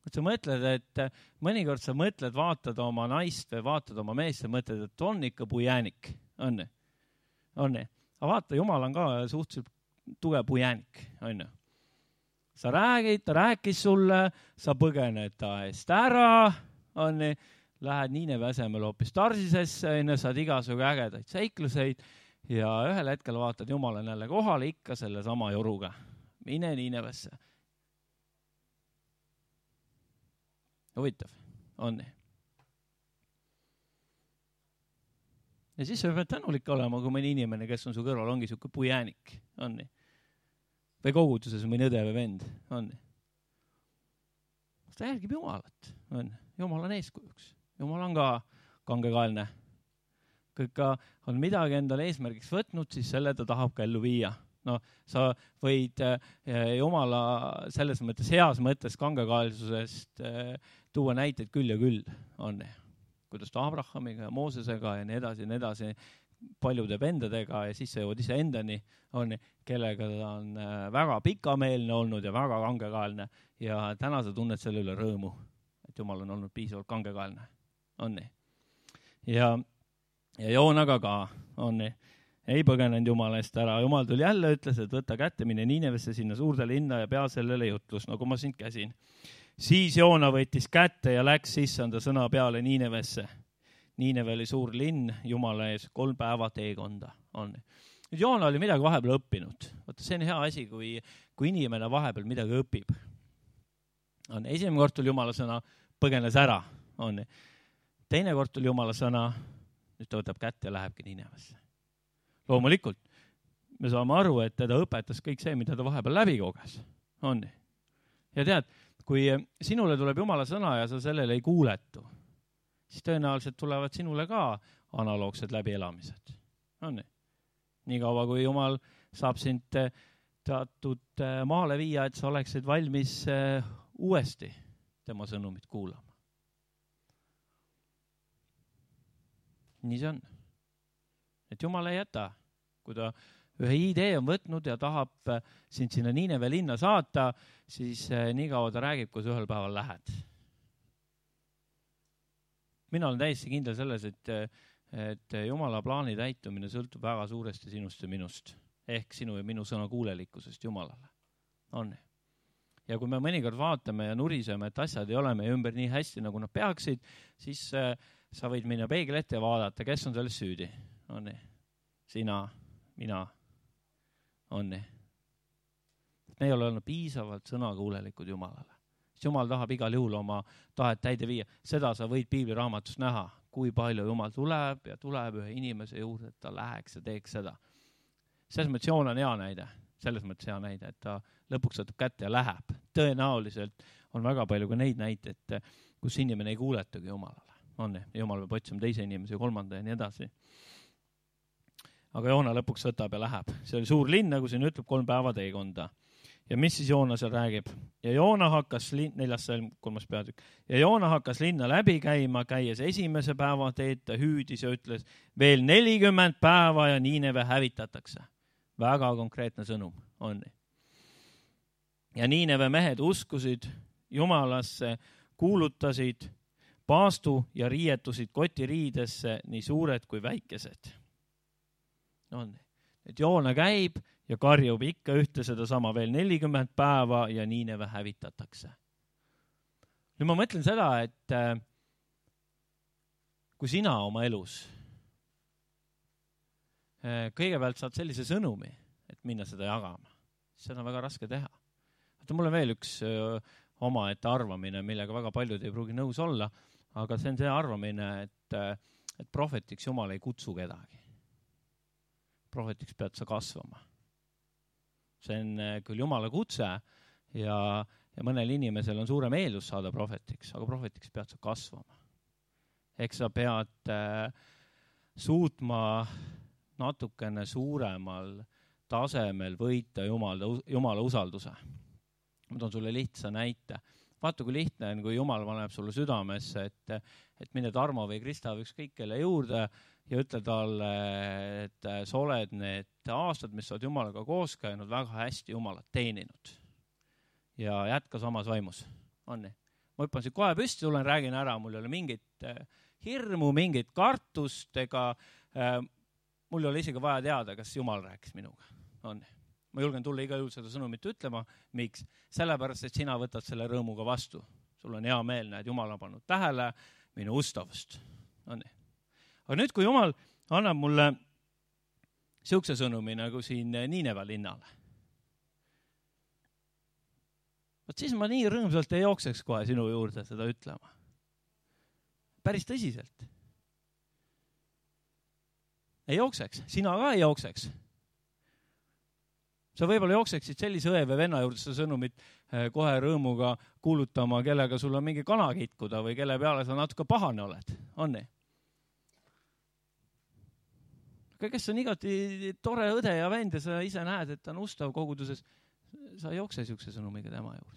[SPEAKER 1] sa mõtled, et mõnikord sa mõtled, vaatad oma naist või vaatad oma meest ja mõtled, et on ikka pujäänik. On, on. Aga vaata, Jumal on ka suhteliselt tugev pujäänik. On. Sa räägid, ta rääkis sulle, sa põgened ta eest ära, on, lähed Niineve asemel hoopis Tarsisesse, saad igasugu ägedaid seikluseid ja ühel hetkel vaatad, Jumal on jälle kohale ikka selle sama joruga. Mine Niinevesse. Huvitav, on nii. Ja siis sa pead tänulik olema, kui mõni inimene, kes on su kõrval, ongi siuke pujäänik, on nii. Või koguduses mõni õde või vend, on nii. Ta järgib Jumalat, on. Jumal on eeskujuks. Jumal on ka kangekaelne. Kui ka on midagi endale eesmärgiks võtnud, siis selle ta tahab ka ellu viia. No, sa võid Jumala selles mõttes, heas mõttes kangekaelsusest tuua näiteid küll ja küll, on. Kuidas ta Abrahamiga ja Moosesega ja nii edasi ja nii edasi paljude vendadega ja siis sa jõuad ise endani, on, kellega ta on väga pikameelne olnud ja väga kangekaelne ja täna sa tunned selle üle rõõmu, et Jumal on olnud piisavalt kangekaelne, on. Ja, ja Joonaga ka, on. Ei põgenenud Jumala eest ära. Jumal tuli jälle, ütles, et võta kätte, mine Niinevesse sinna suurde linna ja pea sellele jutlus, nagu ma sind käsin. Siis Joona võttis kätte ja läks issanda sõna peale Niinevesse. Niineve oli suur linn, Jumala ees kolm päeva teekonda. On. Nüüd Joona oli midagi vahepeal õppinud. Vaata, see on hea asi, kui, kui inimene vahepeal midagi õpib. On. Esimene kord tuli Jumala sõna, põgenes ära. On. Teine kord tuli Jumala sõna, nüüd ta võtab kätte ja lähebki Niinevesse. Loomulikult, me saame aru, et teda õpetas kõik see, mida ta vahepeal läbi koges. On. Ja tead, kui sinule tuleb Jumala sõna ja sa sellele ei kuuletu, siis tõenäoliselt tulevad sinule ka analoogsed läbielamised. On. Nii kaua, kui Jumal saab sind teatud maale viia, et sa oleksid valmis uuesti tema sõnumit kuulama. Nii see on. Et Jumal ei jäta, kui ta ühe idee on võtnud ja tahab sind sinna Niineve linna saata, siis nii kaua ta räägib, kui sa ühel päeval lähed. Mina olen täiesti kindel selles, et, et Jumala plaani täitumine sõltub väga suuresti sinust ja minust, ehk sinu ja minu sõna kuulelikkusest Jumalale. On. Ja kui me mõnikord vaatame ja nuriseme, et asjad ei ole meie ümber nii hästi, nagu nad peaksid, siis sa võid minna peegli ette ja vaadata, kes on selles süüdi. On nii. Sina, mina, on nii. Me ei ole olnud piisavalt sõnakuulelikud Jumalale. Jumal tahab igal juhul oma tahet täide viia. Seda sa võid piibliraamatust näha, kui palju Jumal tuleb ja tuleb ühe inimese juurde, et ta läheks ja teeks seda. Selles mõttes Joona on hea näide. Selles mõttes hea näide, et ta lõpuks võtab kätte ja läheb. Tõenäoliselt on väga palju ka neid näiteid, kus inimene ei kuuletagi Jumalale. On nii. Jumal peab otsima teise inimese ja kolmanda ja nii edasi. Aga Joona lõpuks võtab ja läheb. See oli suur linn, nagu siin ütleb, kolm päeva teekonda. Ja mis siis Joona seal räägib? Ja Joona hakkas, lin... neljas salm, kolmas peatükk. Ja Joona hakkas linna läbi käima, käies esimese päeva teed, ta hüüdis ja ütles, veel nelikümmend päeva ja Niineve hävitatakse. Väga konkreetne sõnum on. Ja Niineve mehed uskusid Jumalasse, kuulutasid paastu ja riietusid kotiriidesse, nii suured kui väikesed. On. Et Joona käib ja karjub ikka ühte seda sama veel nelikümmend päeva ja Niineve hävitatakse. Nüüd ma mõtlen seda, et kui sina oma elus kõigepealt saad sellise sõnumi, et minna seda jagama, siis seda on väga raske teha. Mul on veel üks oma ette arvamine, millega väga paljud ei pruugi nõus olla, aga see on see arvamine, et, et prohvetiks Jumal ei kutsu kedagi. Prohvetiks pead sa kasvama. See on küll Jumala kutse ja, ja mõnel inimesel on suurem eeldus saada prohvetiks, aga prohvetiks pead sa kasvama. Eks sa pead äh, suutma natukene suuremal tasemel võita Jumala, Jumala usalduse. Ma toon sulle lihtsa näite. Vaata, kui lihtne on, kui Jumal paneb sulle südamesse, et, et mine Tarmo või Krista või ükskõik kelle juurde ja ütle talle, et sa oled need aastad, mis sa oled Jumalaga koos käinud, väga hästi Jumalat teeninud. Ja jätka samas vaimus. On nii? ma hüppan siin kohe püsti, tulen, räägin ära, mul ei ole mingit hirmu, mingit kartust, ega äh, mul ei ole isegi vaja teada, kas Jumal rääkis minuga. On. Ma julgen tulla iga juhul seda sõnumit ütlema. Miks? Sellepärast, et sina võtad selle rõõmuga vastu. Sul on hea meel, näed, Jumal on pannud tähele minu ustavust. On. Aga nüüd, kui Jumal annab mulle siukse sõnumi nagu siin Niineva linnale, võt siis ma nii rõõmsalt ei jookseks kohe sinu juurde seda ütlema. Päris tõsiselt. Ei jookseks. Sina ka ei jookseks. Sa võib-olla jookseksid sellise õe või venna juurde seda sõnumit kohe rõõmuga kuulutama, kellega sul on mingi kana kitkuda või kelle peale sa natuke pahane oled. On nii? Aga kes on igati tore õde ja vend ja sa ise näed, et ta on ustav koguduses, sa ei jookse siukse sõnumiga tema juurde.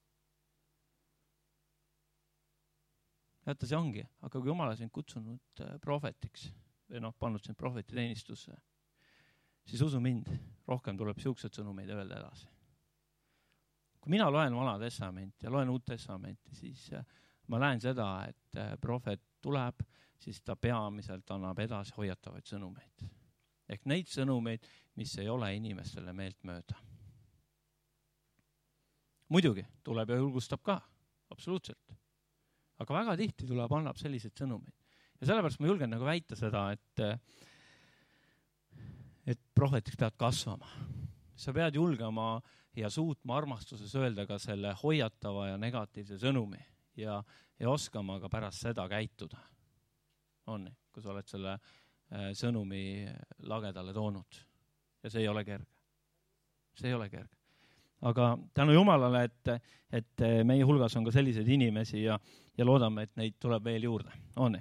[SPEAKER 1] Jätta see ongi, aga kui Jumal on sind kutsunud prohvetiks või noh, pannud sind prohveti teenistusse, siis usu mind, rohkem tuleb siuksed sõnumeid öelda edasi. Kui mina loen Vana Testamenti ja loen Uut Testamenti, siis ma näen seda, et prohvet tuleb, siis ta peamiselt annab edasi hoiatavaid sõnumeid. Ehk neid sõnumeid, mis ei ole inimestele meelt mööda. Muidugi tuleb ja julgustab ka, absoluutselt. Aga väga tihti tuleb, annab selliseid sõnumeid. Ja sellepärast ma julgen nagu väita seda, et, et prohvetiks pead kasvama. Sa pead julgema ja suutma armastuses öelda ka selle hoiatava ja negatiivse sõnumi ja, ja oskama ka pärast seda käituda. On, kui sa oled selle sõnumi lagedale toonud. Ja see ei ole kerge. See ei ole kerge. Aga tänu Jumalale, et, et meie hulgas on ka selliseid inimesi ja, ja loodame, et neid tuleb veel juurde. On.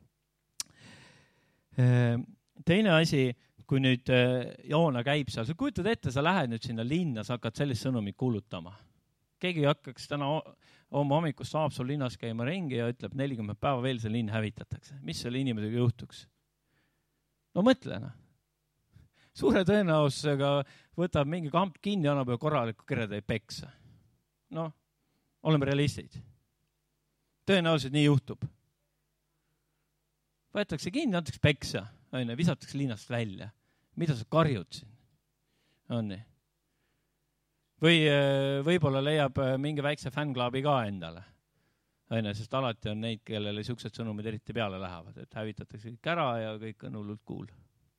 [SPEAKER 1] Teine asi, kui nüüd Joona käib seal, sa kujutad ette, sa lähed nüüd sinna linna, sa hakkad sellist sõnumit kuulutama. Keegi hakkaks täna oma hommikust saab sul linnas käima ringi ja ütleb nelikümmend päeva veel see linn hävitatakse. Mis selle inimesega juhtuks? No mõtlena. Suure tõenäosusega võtab mingi kamp kinni, annab ja korraliku kereda ei peksa. No, oleme realistid. Tõenäoliselt nii juhtub. Võetakse kinni, antakse peksa, visatakse linnast välja. Mida sa karjud siin? On nii. Või võib-olla leiab mingi väikse fänklubi ka endale. Aine, sest alati on neid, kellele siuksed sõnumid eriti peale lähevad, et hävitatakse kõik ära ja kõik on hullult kuul.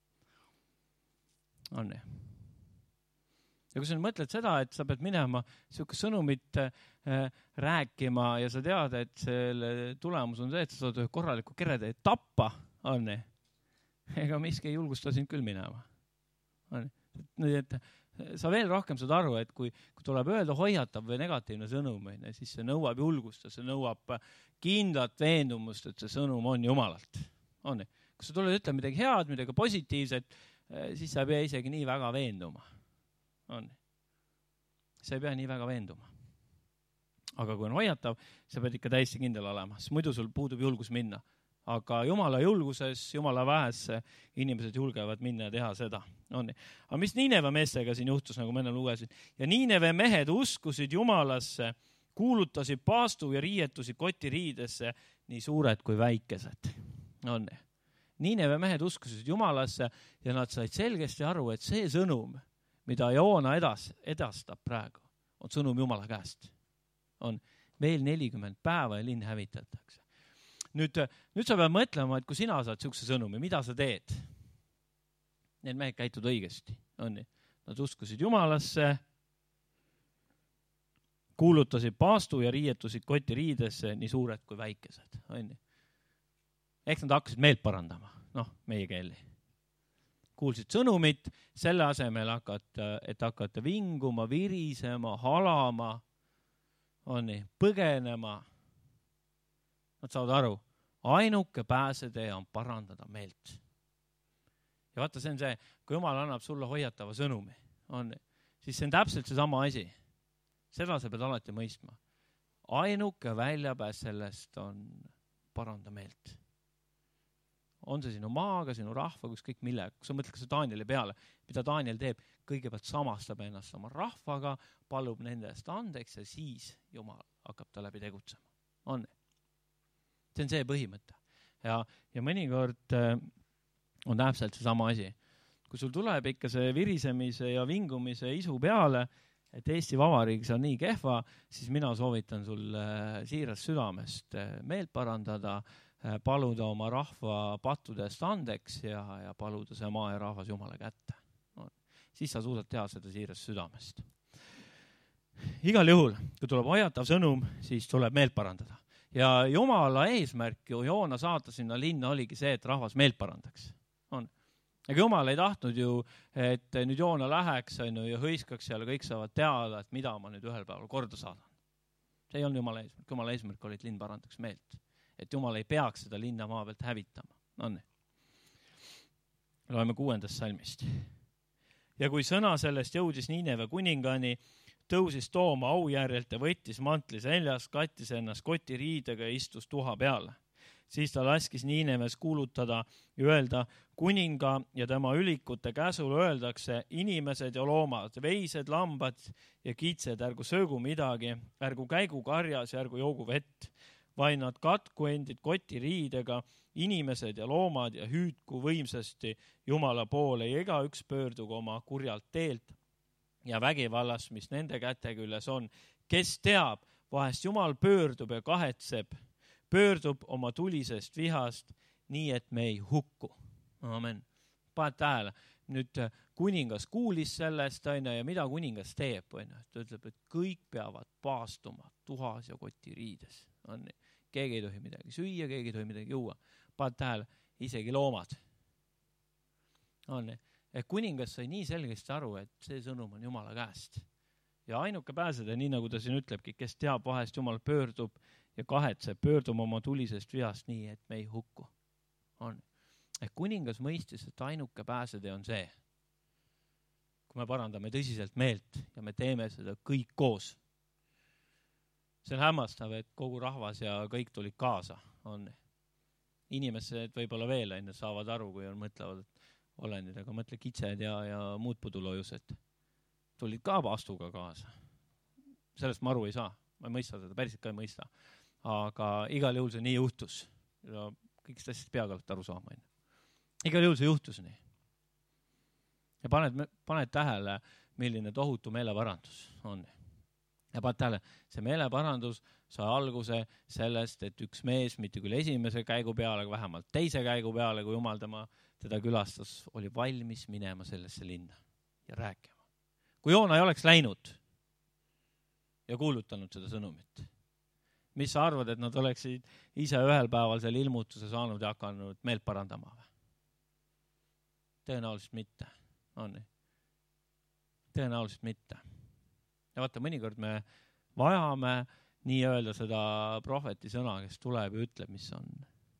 [SPEAKER 1] On nii. Ja kui sa mõtled seda, et sa pead minema siuke sõnumit äh, rääkima ja sa tead, et selle tulemus on see, et sa saad korraliku kerede tappa, on nii. Ega miski ei julgusta sind küll minema. On nii, et sa veel rohkem saad aru, et kui, kui tuleb öelda hoiatav või negatiivne sõnum, siis see nõuab julgust, see nõuab kindlat veendumust, et see sõnum on Jumalalt. On nii. Kui sa tuled ütlema midagi head, midagi positiivset, siis sa ei pea isegi nii väga veenduma. On. Sa ei pea nii väga veenduma. Aga kui on hoiatav, sa pead ikka täiesti kindel olema, sest muidu sul puudub julgus minna. Aga Jumala julguses, Jumala vähes inimesed julgevad minna ja teha seda. On. Aga mis Niineve meestega siin juhtus, nagu ma enne lugesin? Ja Niineve mehed uskusid Jumalasse, kuulutasid paastu ja riietusid kotiriidesse, nii suured kui väikesed. On. Niineve mehed uskusid Jumalasse ja nad said selgesti aru, et see sõnum, mida Joona edas, edastab praegu, on sõnum Jumala käest. On veel nelikümmend päeva ja linn hävitatakse. Nüüd, nüüd sa pead mõtlema, et kui sina saad siukse sõnumi, mida sa teed? Need mehed käitud õigesti. On nii. Nad uskusid Jumalasse, kuulutasid paastu ja riietusid kotiriidesse, nii suured kui väikesed. On nii. Ehk nad hakkasid meelt parandama, noh, meie keeli. Kuulsid sõnumit, selle asemel hakata, et hakata vinguma, virisema, halama, on nii, põgenema. Nad saavad aru, ainuke pääsetee on parandada meelt. Ja vaata, see on see, kui Jumal annab sulle hoiatava sõnumi, on, siis see on täpselt see sama asi. Seda sa pead alati mõistma. Ainuke väljapääs sellest on paranda meelt. On see sinu maaga, sinu rahva, ükskõik millega. Kui sa mõtled ka see Danieli peale, mida Daniel teeb, kõigepealt samastab ennast oma rahvaga, palub nende eest andeks ja siis Jumal hakkab ta läbi tegutsema. on. See on see põhimõte. Ja, ja mõnikord on täpselt see sama asi. Kui sul tuleb ikka see virisemise ja vingumise isu peale, et Eesti Vabariigis on nii kehva, siis mina soovitan sul siirast südamest meelt parandada, paluda oma rahva pattudest andeks ja, ja paluda see maa ja rahvas Jumala kätte. No, siis sa suudad teha seda siirast südamest. Igal juhul, kui tuleb hoiatav sõnum, siis tuleb meelt parandada. Ja Jumala eesmärk ju Joona saata sinna linna oligi see, et rahvas meelt parandaks. On. Ega Jumal ei tahtnud ju, et nüüd Joona läheks on ju, ja hõiskaks seal kõik saavad teada, et mida ma nüüd ühel päeval korda saadan. See ei olnud Jumala eesmärk. Jumala eesmärk oli, et linn parandaks meelt. Et Jumal ei peaks seda linna maa pealt hävitama. On. Loeme kuuendast salmist. Ja kui sõna sellest jõudis Niineve kuningani, tõusis tooma aujärjelt ja võttis mantli seljas, kattis ennast kotiriidega ja istus tuha peale. Siis ta laskis Niineves kuulutada ja öelda, kuninga ja tema ülikute käsul öeldakse, inimesed ja loomad, veised, lambad ja kitsed, ärgu söögu midagi, ärgu käigu karjas ja ärgu joogu vett, vaid nad katku endid kotiriidega, inimesed ja loomad ja hüüdku võimsasti Jumala poole ja ega üks pöördugu oma kurjalt teelt ja vägivallast, mis nende käte küljes on. Kes teab, vahest Jumal pöördub ja kahetseb, pöördub oma tulisest vihast, nii et me ei hukku. Amen. Paned tähele. Nüüd kuningas kuulis sellest aina ja mida kuningas teeb? Aina? Ta ütleb, et kõik peavad paastuma tuhas ja kotiriides. On. Keegi ei tohi midagi süüa, keegi ei tohi midagi juua. Paned tähele, isegi loomad. On. Et kuningas sai nii selgesti aru, et see sõnum on Jumala käest. Ja ainuke pääseda, nii nagu ta siin ütlebki, kes teab, vahest Jumal pöördub ja kahetseb, pöörduma oma tulisest vihast nii, et me ei hukku. On. Et kuningas mõistis, et ainuke pääsede on see, kui me parandame tõsiselt meelt ja me teeme seda kõik koos. See on hämmastav, et kogu rahvas ja kõik tulid kaasa. On. Inimesed võib-olla veel enne saavad aru, kui on mõtlevad, et olenid, aga mõtle kitsed ja, ja muud pudulojused. Tulid ka paastuga kaasa. Sellest ma aru ei saa. Ma ei mõista seda, päriselt ka ei mõista. Aga igal juhul see nii juhtus. Ja kõik tõesti peakalt aru saama. Igal juhul see juhtus nii. Ja paned, paned tähele, milline tohutu meeleparandus on. Ja paned tähele, see meeleparandus sai alguse sellest, et üks mees, mitte küll esimese käigu peale, aga vähemalt teise käigu peale, kui Jumal tema teda külastas, oli valmis minema sellesse linna ja rääkima. Kui Joona ei oleks läinud ja kuulutanud seda sõnumit, mis sa arvad, et nad oleksid ise ühel päeval selle ilmutuse saanud ja hakanud meelt parandama? Tõenäoliselt mitte. On. Tõenäoliselt mitte. Ja vaata, mõnikord me vajame nii öelda seda prohveti sõna, kes tuleb ja ütleb, mis on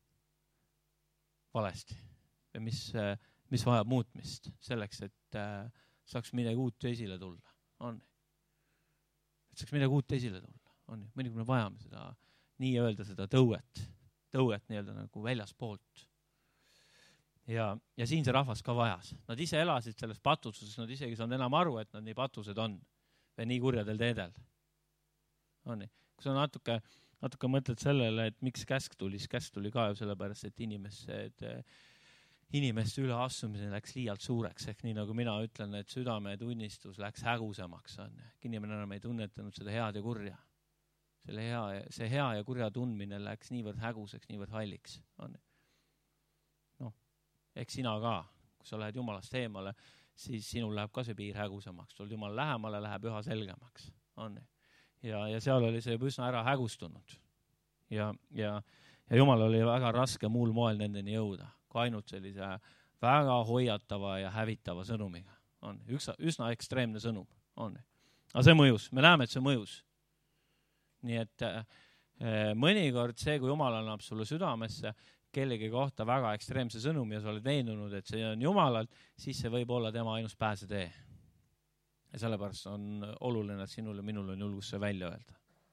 [SPEAKER 1] valesti. Ja mis, mis vajab muutmist selleks, et äh, saaks midagi uut esile tulla. On. Et saaks midagi uut esile tulla. On. Mõnikord me vajame seda, nii öelda seda tõuet, tõuet nii-öelda nagu väljas poolt. Ja, ja siin see rahvas ka vajas. Nad ise elasid selles patususes, nad isegi saanud enam aru, et nad nii patused on või nii kurjadel teedel. On. Kui sa natuke, natuke mõtled sellele, et miks käsk tuli, siis käsk tuli ka ju sellepärast, et inimesed inimeste üle astumine läks liialt suureks, ehk nii nagu mina ütlen, et südame tunnistus läks hägusemaks. On. Inimene enam ei tunnetanud seda head ja kurja. Selle hea, see hea ja kurja tundmine läks niivõrd häguseks, niivõrd halliks. On. No, ehk sina ka, kui sa lähed Jumalast eemale, siis sinul läheb ka see piir hägusemaks. Sul Jumal lähemale läheb üha selgemaks. On. Ja, ja seal oli see üsna ära hägustunud. Ja, ja, ja Jumal oli väga raske muul moel nendeni jõuda. Kui ainult sellise väga hoiatava ja hävitava sõnumiga. On. Üks, üsna ekstreemne sõnum. On. Aga see mõjus. Me näeme, et see mõjus. Nii et äh, mõnikord see, kui Jumal annab sulle südamesse kellegi kohta väga ekstreemse sõnumi ja sa oled veenunud, et see on Jumalalt, siis see võib olla tema ainus pääsetee. Ja sellepärast on oluline, et sinul ja minul on julgus see välja öelda.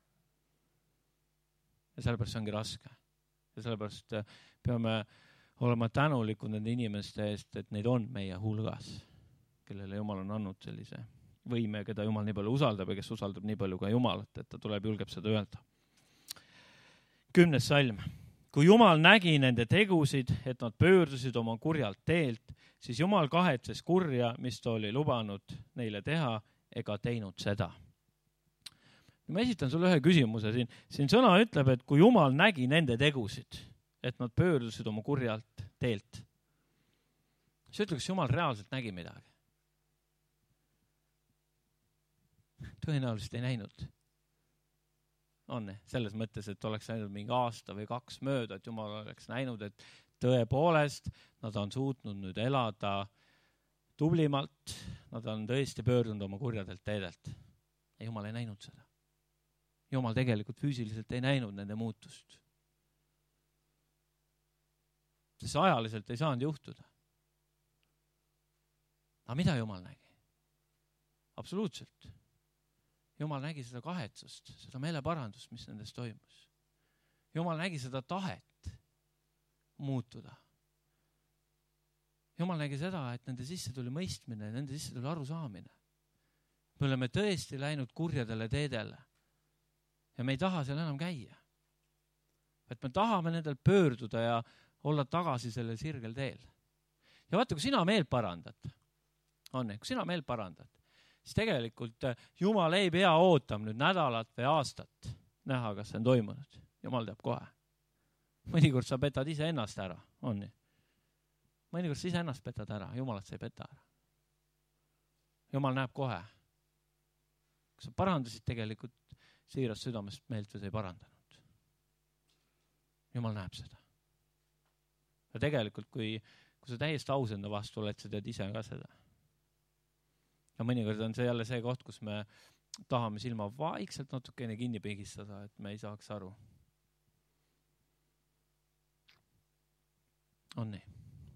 [SPEAKER 1] Ja sellepärast see ongi raske. Ja sellepärast peame olema tänulikud nende inimeste eest, et neid on meie hulgas, kellele Jumal on andnud sellise võime, keda Jumal nii palju usaldab ja kes usaldab nii palju ka Jumalat, et ta tuleb julgeb seda öelda. kümnes salm. Kui Jumal nägi nende tegusid, et nad pöördusid oma kurjalt teelt, siis Jumal kahetses kurja, mis ta oli lubanud neile teha, ega teinud seda. Ma esitan sulle ühe küsimuse siin. Siin sõna ütleb, et kui Jumal nägi nende tegusid, et nad pöördusid oma kurjalt teelt, siis ütle, kas Jumal reaalselt nägi midagi? Tõenäoliselt ei näinud. On selles mõttes, et oleks näinud mingi aasta või kaks mööda, et Jumal oleks näinud, et tõepoolest nad on suutnud nüüd elada tublimalt, nad on tõesti pöördunud oma kurjadelt teedelt. Ja Jumal ei näinud seda. Jumal tegelikult füüsiliselt ei näinud nende muutust. Sest ajaliselt ei saanud juhtuda. Aga mida Jumal nägi? Absoluutselt. Jumal nägi seda kahetsust, seda meeleparandust, mis nendes toimus. Jumal nägi seda tahet muutuda. Jumal nägi seda, et nende sisse tuli mõistmine, nende sisse tuli arusaamine. Me oleme tõesti läinud kurjadele teedele ja me ei taha seal enam käia. Et me tahame nendel pöörduda ja olla tagasi sellel sirgel teel. Ja vaata, kui sina meelt parandad, on, kui sina meelt parandad, siis tegelikult Jumal ei pea ootama nüüd nädalat või aastat näha, kas see on toimunud. Jumal teab kohe. Mõnikord sa petad ise ennast ära, on nii. Mõnikord sa ise ennast petad ära, Jumalat sa ei peta ära. Jumal näeb kohe. Kas sa parandasid tegelikult siirast südamest meelt või sa ei parandanud? Jumal näeb seda. Ja tegelikult, kui, kui sa täiesti aus enda vastu oled, sa tead ise ka seda. Ja mõnikord on see jälle see koht, kus me tahame silma vaikselt natukene kinni pigistada, et me ei saaks aru. On nii.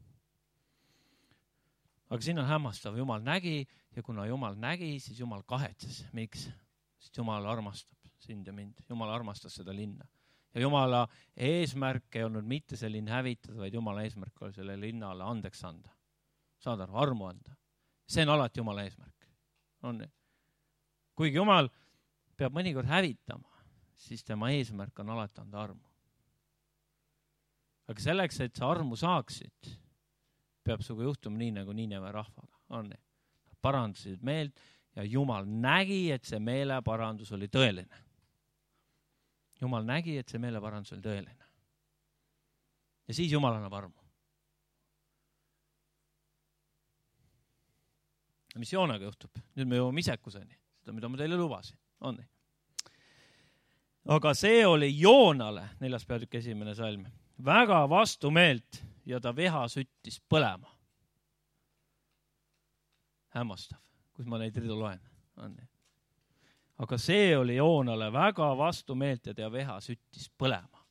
[SPEAKER 1] Aga siin on hämmastav. Jumal nägi ja kuna Jumal nägi, siis Jumal kahetses. Miks? Sest Jumal armastab sind ja mind. Jumal armastas seda linna. Ja Jumala eesmärk ei olnud mitte see linn hävitada, vaid Jumala eesmärk oli selle linnale andeks anda. Saad aru, armu anda. See on alati Jumala eesmärk. On nii. Kuigi Jumal peab mõnikord hävitama, siis tema eesmärk on alati anda armu. Aga selleks, et sa armu saaksid, peab suga juhtuma nii nagu Niineve rahvaga. On nii. Parandasid meelt ja Jumal nägi, et see meeleparandus oli tõeline. Jumal nägi, et see meeleparandus oli tõeline. Ja siis Jumal annab armu. Mis Joonaga juhtub? Nüüd me jõuame isekuseni. Seda, mida ma teile lubasin. On nii. Aga see oli Joonale, neljas peatükk esimene salm, väga vastumeelt ja ta viha süttis põlema. Hämmastav, kus ma neid ridu loen. On nii. Aga see oli Joonale väga vastumeelt ja ta viha süttis põlema.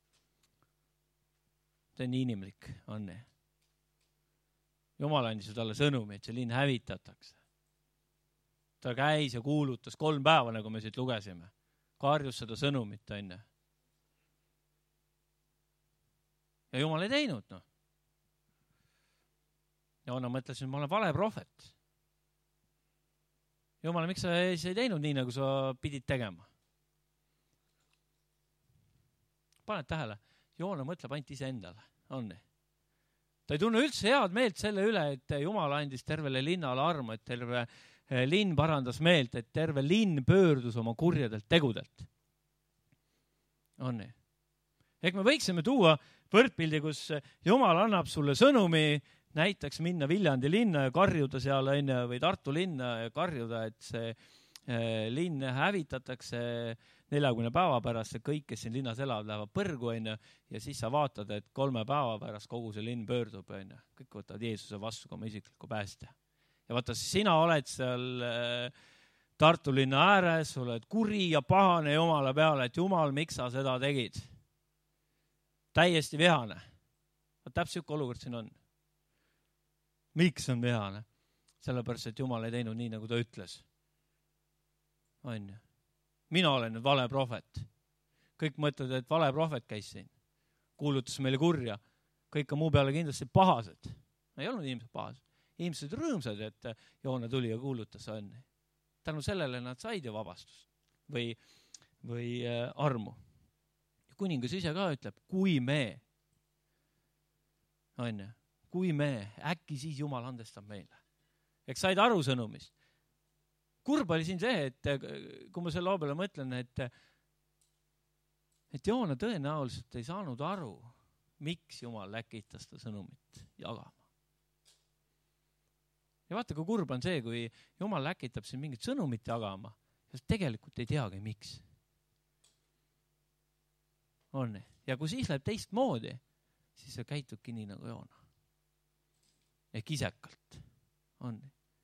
[SPEAKER 1] See on inimlik, on nii. Jumal andis talle sõnumi, et see linn hävitatakse. Ta käis ja kuulutas kolm päeva, nagu me siit lugesime. Karjus seda sõnumit, on. Ja Jumal ei teinud, noh. Joona mõtlesin, ma olen vale prohvet. Jumal, miks sa ei teinud nii, nagu sa pidid tegema? Paned tähele, Joona mõtleb ainult ise endale, on nii. Ta ei tunne üldse head meelt selle üle, et Jumal andis tervele linnale armu, et terve linn parandas meelt, et terve linn pöördus oma kurjadelt tegudelt. On nii. Ehk me võiksime tuua võrdpildi, kus Jumal annab sulle sõnumi, näiteks minna Viljandi linna ja karjuda seal enne, või Tartu linna ja karjuda, et see linn hävitatakse neljakümne päeva pärast, et kõik, kes siin linnas elavad, lähevad põrgu, enne, ja siis sa vaatad, et kolme päeva pärast kogu see linn pöördub, enne. Kõik võtavad Jeesuse vastu kui oma isikliku päästja. Ja vaata, sina oled seal Tartu linna ääres, oled kuri ja pahane Jumala peale, et Jumal, miks sa seda tegid? Täiesti vihane. Täpselt siuke olukord siin on. Miks on vihane? Sellepärast, et Jumal ei teinud nii, nagu ta ütles. On ju. Mina olen nüüd vale prohvet. Kõik mõtled, et vale prohvet käis siin. Kuulutas meile kurja. Kõik on muu peale kindlasti pahased. Ei olnud inimesed pahased. Inimesed rõõmsad, et Joona tuli ja kuulutas õnne. Tänu sellele nad said ju vabastust või, või armu. kuningas ise ka ütleb, kui me, on ju, kui me, äkki siis Jumal andestab meile. Eks said aru sõnumist. Kurb oli siin see, et kui ma selle loo peale mõtlen, et, et Joona tõenäoliselt ei saanud aru, miks Jumal läkitas ta sõnumit jagama. Ja vaata, kui kurb on see, kui Jumal läkitab siin mingit sõnumit jagama, sest tegelikult ei teagi, miks. On. Ja kui siis läheb teist moodi, siis see käitubki nii nagu Joona. Ehk isekalt. On.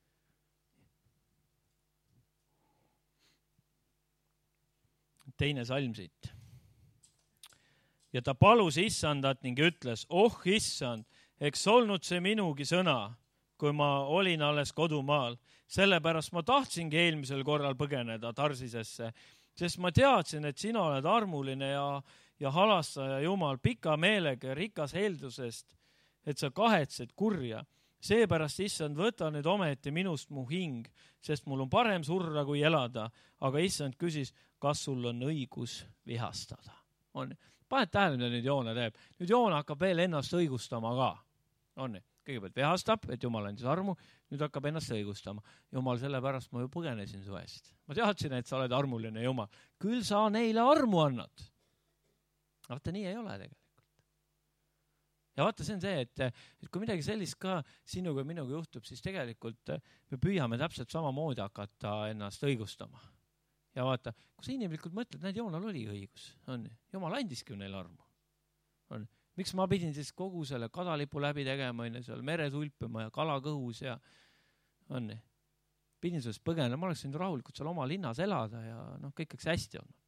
[SPEAKER 1] Teine salm siit. Ja ta palus issandat ning ütles, oh issand, eks olnud see minugi sõna, kui ma olin alles kodumaal. Sellepärast ma tahtsingi eelmisel korral põgeneda Tarsisesse, sest ma teadsin, et sina oled armuline ja, ja halastaja Jumal pika meelega ja rikas eeldusest, et sa kahetsed kurja. Seepärast, issand, võta nüüd ometi minust mu hing, sest mul on parem surra kui elada. Aga issand küsis, kas sul on õigus vihastada. On. Paned tähele, mida nüüd Joona teeb. Nüüd Joona hakkab veel ennast õigustama ka. On. Kõigepealt vihastab, et Jumal andis armu, nüüd hakkab ennast õigustama. Jumal, sellepärast ma ju põgenesin su eest. Ma teadsin, et sa oled armuline Jumal. Küll sa neile armu annad. Vaata, nii ei ole tegelikult. Ja vaata, see on see, et, et kui midagi sellist ka sinuga ja minuga juhtub, siis tegelikult me püüame täpselt samamoodi hakata ennast õigustama. Ja vaata, kui sa inimlikult mõtled, näed, Joonal oli õigus. On. Jumal andiski neile armu. On. Miks ma pidin siis kogu selle kadalipu läbi tegema, seal meres ulpima ja kala kõhus ja on. Pidin sellest põgenema, ma oleks võinud rahulikult seal oma linnas elada ja noh, kõik oleks hästi olnud.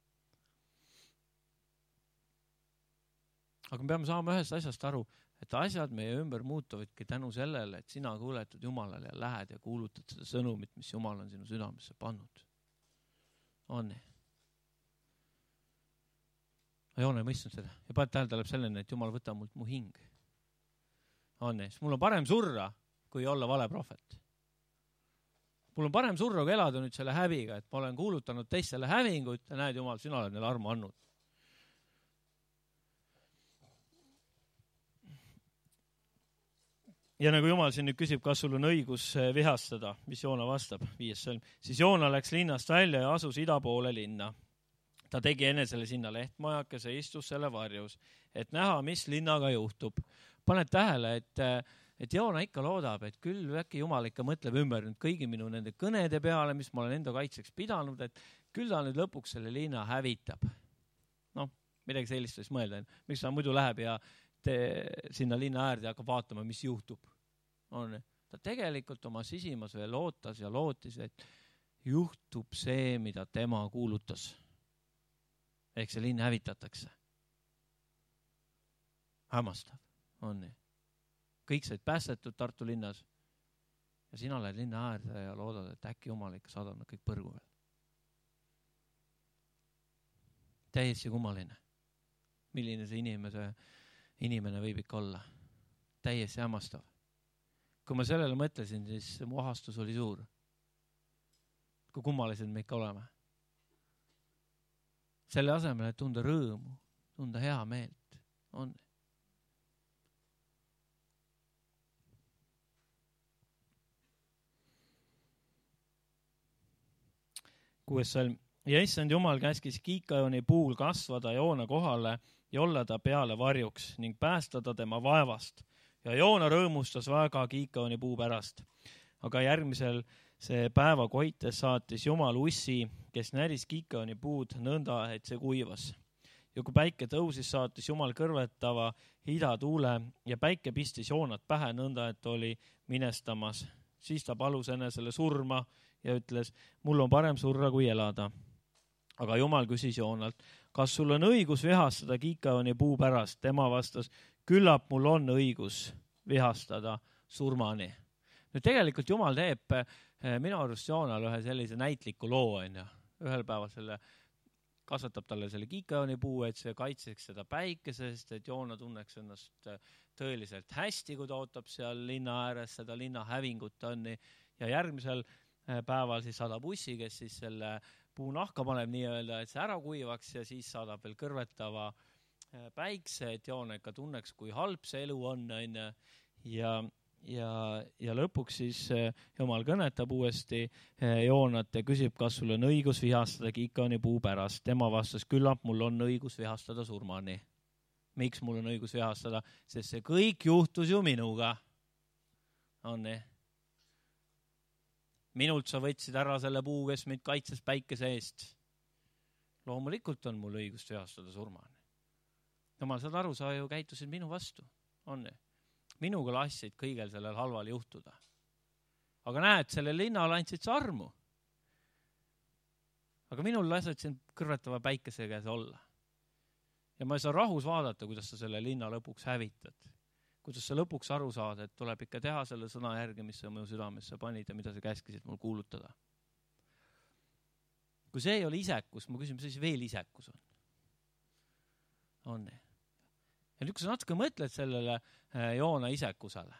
[SPEAKER 1] Aga me peame saama ühest asjast aru, et asjad meie ümber muutuvadki tänu sellele, et sina kuuletud Jumalale ja lähed ja kuulutad seda sõnumit, mis Jumal on sinu südamesse pannud. On. Joona ei mõistnud seda. Ja paned tähele, ta läheb selleni, et Jumal võta mult mu hing. On. Mul on parem surra, kui olla vale prohvet. Mul on parem surra, kui elada nüüd selle häbiga, et ma olen kuulutanud teistele hävingut ja näed, Jumal, sina oled neile armu andnud. Ja nagu Jumal siin nüüd küsib, kas sul on õigus vihastada, mis Joona vastab, viies salm. Siis Joona läks linnast välja ja asus ida poole linna. Ta tegi enesele sinna lehtmajakese, istus selle varjus, et näha, mis linnaga juhtub. Paned tähele, et, et Joona ikka loodab, et küll äkki Jumal ikka mõtleb ümber nüüd kõigi minu nende kõnede peale, mis ma olen enda kaitseks pidanud, et küll ta nüüd lõpuks selle linna hävitab. Noh, midagi sellist võis mõelda. Miks ta muidu läheb ja te, sinna linna äärde ja hakkab vaatama, mis juhtub. On. Ta tegelikult oma sisimas veel lootas ja lootis, et juhtub see, mida tema kuulutas. Ehk see linn hävitatakse. Hämmastav. On. Kõik said päästetud Tartu linnas ja sina lähed linna äärde ja loodad, et äkki Jumal ikka saadab nad kõik põrgu veel. Täiesti kummaline. Milline see inimese, inimene võib ikka olla. Täiesti hämmastav. Kui ma sellele mõtlesin, siis mu ahastus oli suur. Kui kummalised me ikka oleme. Selle asemel, et tunda rõõmu, tunda hea meelt, on. Kuues salm. Ja issand Jumal käskis kiikajooni puul kasvada Joona kohale ja olla ta peale varjuks ning päästada tema vaevast. Ja Joona rõõmustas väga kiikajooni puu pärast. Aga järgmisel see päeva koites saatis Jumal ussi, kes näris kiikajooni puud nõnda, et see kuivas. Ja kui päike tõusis, saatis Jumal kõrvetava idatuule ja päike pistis Joonat pähe nõnda, et oli minestamas. Siis ta palus enesele surma ja ütles, mul on parem surra kui elada. Aga Jumal küsis Joonalt, kas sul on õigus vihastada kiikajooni puu pärast? Tema vastas, küllap mul on õigus vihastada surmani. Nüüd tegelikult Jumal teeb minu arust Joonal ühe sellise näitliku loo. Ühel päeval selle, kasvatab talle selle kiikajooni puu, et see kaitseks seda päikesest, et Joona tunneks ennast tõeliselt hästi, kui ta ootab seal linna ääres seda linna hävingut on. Ja järgmisel päeval siis saadab ussi, kes siis selle puu nahka paneb nii-öelda, et see ära kuivaks ja siis saadab veel kõrvetava päikse, et Joona ikka tunneks, kui halb see elu on, on ja, ja, ja lõpuks siis Jumal kõnetab uuesti Joonat ja küsib, kas sul on õigus vihastada Gihoni puu pärast. Tema vastas, küllap mul on õigus vihastada surmani. Miks mul on õigus vihastada? Sest see kõik juhtus ju minuga. On nii? Minult sa võtsid ära selle puu, kes meid kaitses päikese eest. Loomulikult on mul õigus vihastada surmani. Jumal, saad aru, sa ju käitusid minu vastu. On nii? Minuga lasid kõigel sellel halval juhtuda. Aga näed, selle linnal andsid sa armu. Aga minul lased sind kõrvetava päikese käes olla. Ja ma ei saa rahus vaadata, kuidas sa selle linna lõpuks hävitad. Kuidas sa lõpuks aru saad, et tuleb ikka teha selle sõna järgi, mis sa mu südamesse panid ja mida sa käskisid mul kuulutada. Kui see ei ole isekus, ma küsin, mis siis veel isekus on? On nii? Ja nüüd, kui sa natuke mõtled sellele Joona isekusele,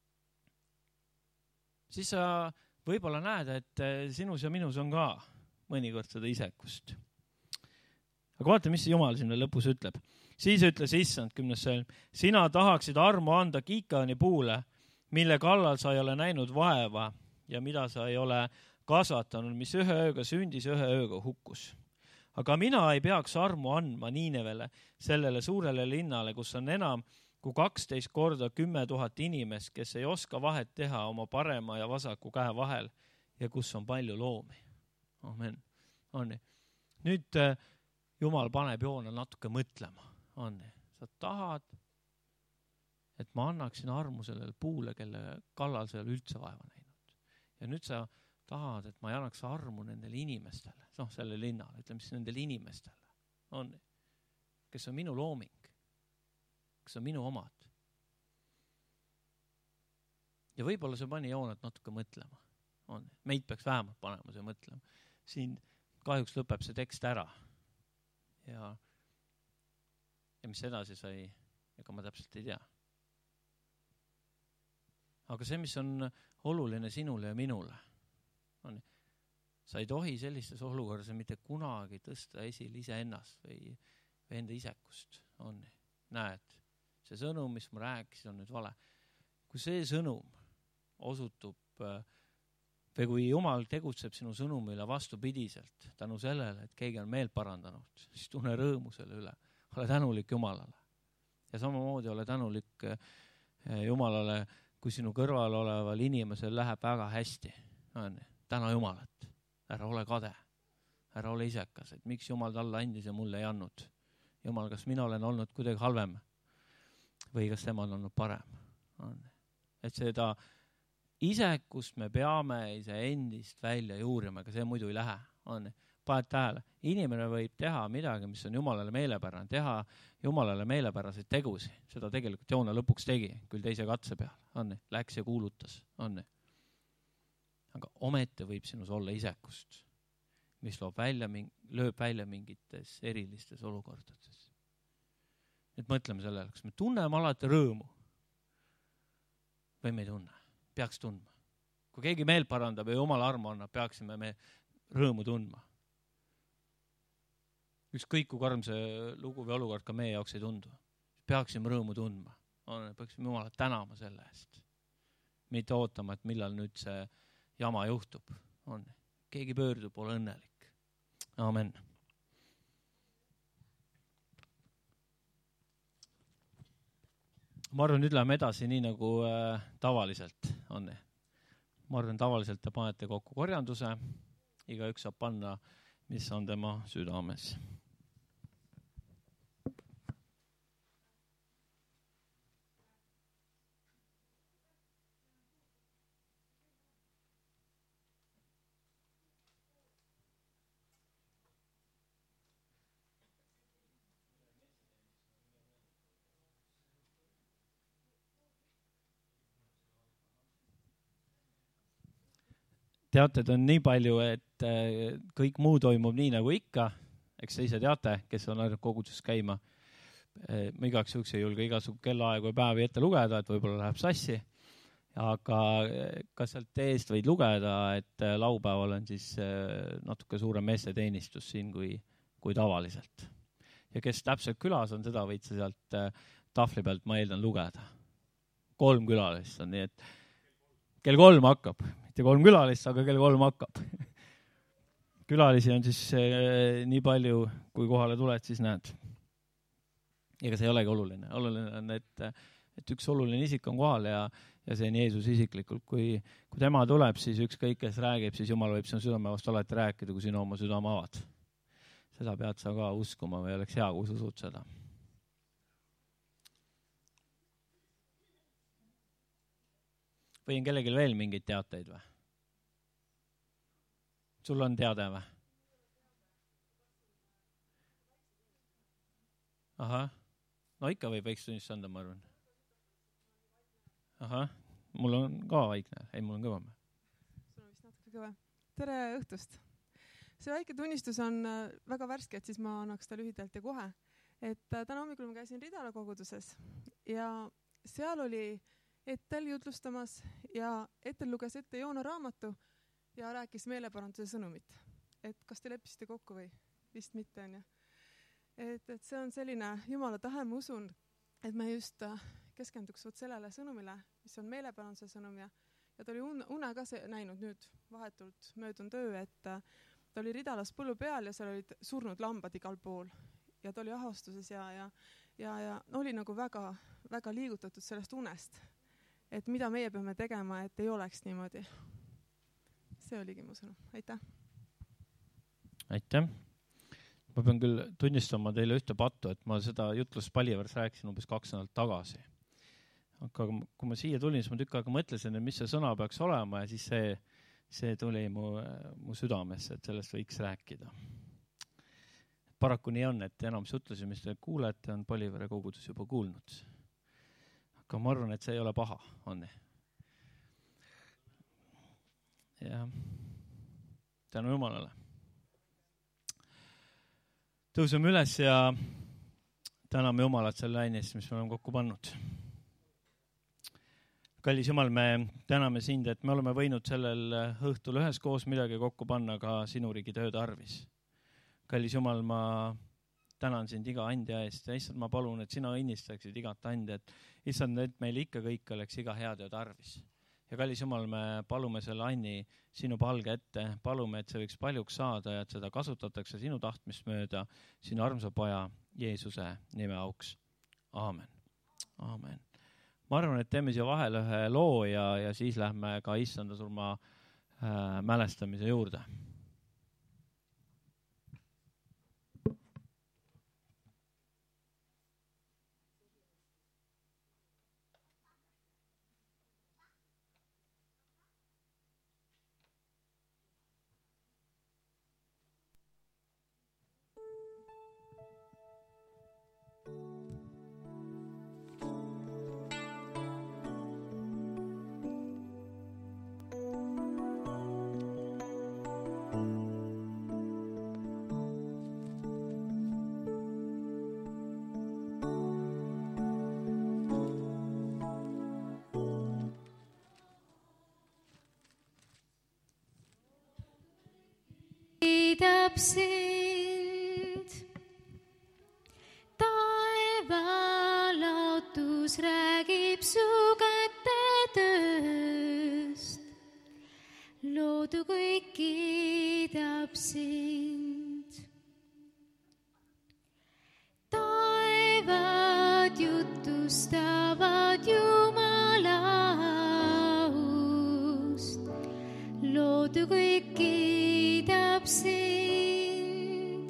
[SPEAKER 1] siis sa võib-olla näed, et sinus ja minus on ka mõnikord seda isekust. Aga vaata, mis Jumal sinna lõpus ütleb. Siis ütles issand kümnes salm, sina tahaksid armu anda Gihoni puule, mille kallal sa ei ole näinud vaeva ja mida sa ei ole kasvatanud, mis ühe ööga sündis, ühe ööga hukkus. Aga mina ei peaks armu andma Niinevele, sellele suurele linnale, kus on enam kui kaksteist korda kümme tuhat inimest, kes ei oska vahet teha oma parema ja vasaku käe vahel ja kus on palju loomi. Amen. On nii. Nüüd Jumal paneb Joona natuke mõtlema. On nii. Sa tahad, et ma annaksin armu sellele puule, kelle kallal sa ei ole üldse vaeva näinud. Ja nüüd sa tahad, et ma ei annaks armu nendele inimestele, noh, selle linnale, ütleme siis nendele inimestele, on, kes on minu looming, kes on minu omad. Ja võib-olla see pani Joonat natuke mõtlema. On. Meid peaks vähemalt panema see mõtlema. Siin kahjuks lõpeb see tekst ära. Ja, ja mis edasi sai, ega ma täpselt ei tea. Aga see, mis on oluline sinule ja minule, on, sa ei tohi sellistes olukorras mitte kunagi tõsta esile ise ennast või, või enda isekust. On, näed, see sõnum, mis ma rääkisin, on nüüd vale. Kui see sõnum osutub, või kui Jumal tegutseb sinu sõnumile vastupidiselt, tänu sellele, et keegi on meelt parandanud, siis tunne rõõmu selle üle. Ole tänulik Jumalale. Ja samamoodi ole tänulik Jumalale, kui sinu kõrval oleval inimesel läheb väga hästi. On, täna Jumalat, ära ole kade, ära ole isekas, et miks Jumal talle andis ja mulle ei andnud. Jumal, kas mina olen olnud kuidagi halvem või kas tema on olnud parem. On. Et seda isekust me peame ise endist välja juurima, aga see muidu ei lähe. On. Paned tähele, inimene võib teha midagi, mis on Jumalale meelepärane, teha Jumalale meelepäraseid tegusi. Seda tegelikult Joona lõpuks tegi, küll teise katse peal. On. Läks ja kuulutas. On. Aga ometi võib sinus olla isekust, mis loob välja, lööb välja mingites erilistes olukordades. Nüüd mõtleme sellele, kas me tunneme alati rõõmu või me ei tunne, peaks tundma. Kui keegi meel parandab ja Jumala armu annab, peaksime me rõõmu tundma. Ükskõik kui karm see lugu või olukord ka meie jaoks ei tundu. Peaksime rõõmu tundma. Peaksime Jumalat tänama selle eest. Mitte ootama, et millal nüüd see jama juhtub. On. Keegi pöördub, ole õnnelik. Amen. Ma arvan, nüüd läheme edasi nii nagu äh, tavaliselt on. Ma arvan, tavaliselt te panete kokku korjanduse. Igaüks saab panna, mis on tema südames. Teated on nii palju, et kõik muu toimub nii nagu ikka. Eks te ise teate, kes on ainult koguduses käima. Ma igaks juhuks ei julge igasugu kellaaegu ja päevi ette lugeda, et võib-olla läheb sassi. aga ka sealt eest võid lugeda, et laupäeval on siis natuke suurem meesteteenistus siin kui, kui tavaliselt. Ja kes täpselt külas on, seda võid sa sealt tahvli pealt, ma eeldan, lugeda. Kolm külalist on, nii et kell kolm hakkab. Mitte kolm külalist, aga kell kolm hakkab. Külalisi on siis nii palju, kui kohale tuled, siis näed. Ega see ei olegi oluline. Oluline on, et, et üks oluline isik on kohal ja, ja see on Jeesus isiklikult. Kui, kui tema tuleb, siis ükskõik, kes räägib, siis Jumal võib sinu südame vastu alati rääkida, kui sinu oma südame avad. Seda pead sa ka uskuma või oleks hea, kui sa usud seda. Või on kellelgi veel mingeid teateid või? Sul on teade või? Ahah. No ikka võib võiks tunnist anda, ma arvan. Ahah. Mul on ka vaikne. Ei, mul on kõvam.
[SPEAKER 3] Sul on vist natuke kõva. Tere õhtust. See väike tunnistus on väga värske, et siis ma annaks ta lühidalt ja kohe. Et täna hommikul ma käisin Ridala koguduses ja seal oli Etel jutlustamas ja Etel luges ette Joona raamatu ja rääkis meeleparanduse sõnumit. Et kas te leppisite kokku või? Vist mitte on ja. Et, et see on selline Jumala tahe, ma usun, et me just keskenduks võt sellele sõnumile, mis on meeleparanduse sõnum ja, ja ta oli une, une ka see, näinud nüüd vahetult möödunud öö, et ta oli Ridalas põllu peal ja seal olid surnud lambad igal pool ja ta oli ahastuses ja, ja, ja, ja oli nagu väga, väga liigutatud sellest unest. Et mida meie peame tegema, et ei oleks niimoodi. See oligi mu sõnum. Aitäh.
[SPEAKER 1] Aitäh. Ma pean küll tunnistama teile ühte pattu, et ma seda jutlust Paljeväärs rääkisin umbes kaks nädalat tagasi. Aga kui ma siia tulin, siis ma tükk aega mõtlesin, et mis see sõna peaks olema ja siis see, see tuli mu, mu südamesse, et sellest võiks rääkida. Paraku nii on, et enam jutlusi, mis te kuulete, on Paljevääre kogudus juba kuulnud. Aga ma arvan, et see ei ole paha, on nii. Ja tänu Jumalale. Tõuseme üles ja täname Jumalat selle ainest, mis me oleme kokku pannud. Kallis Jumal, me täname sind, et me oleme võinud sellel õhtul üheskoos midagi kokku panna ka sinu riigi töö tarvis. Kallis Jumal, ma tänan sind iga andja eest ja issand, ma palun, et sina õnnistaksid igat andjat. Issand, et meil ikka kõik oleks iga hea töö tarvis. Ja kallis Jumal, me palume selle Anni sinu palge ette, palume, et see võiks paljuks saada ja et seda kasutatakse sinu tahtmist mööda, sinu armsa poja Jeesuse nime auks. Aamen. Aamen. Ma arvan, et teeme siia vahele ühe loo ja, ja siis lähme ka issanda surma äh, mälestamise juurde.
[SPEAKER 2] Kiidab sind, taevalautus räägib su käte tööst. Loodu kõik kiidab sind. Taevad jutustavad Jumala aust. Loodu kõik kiidab sind.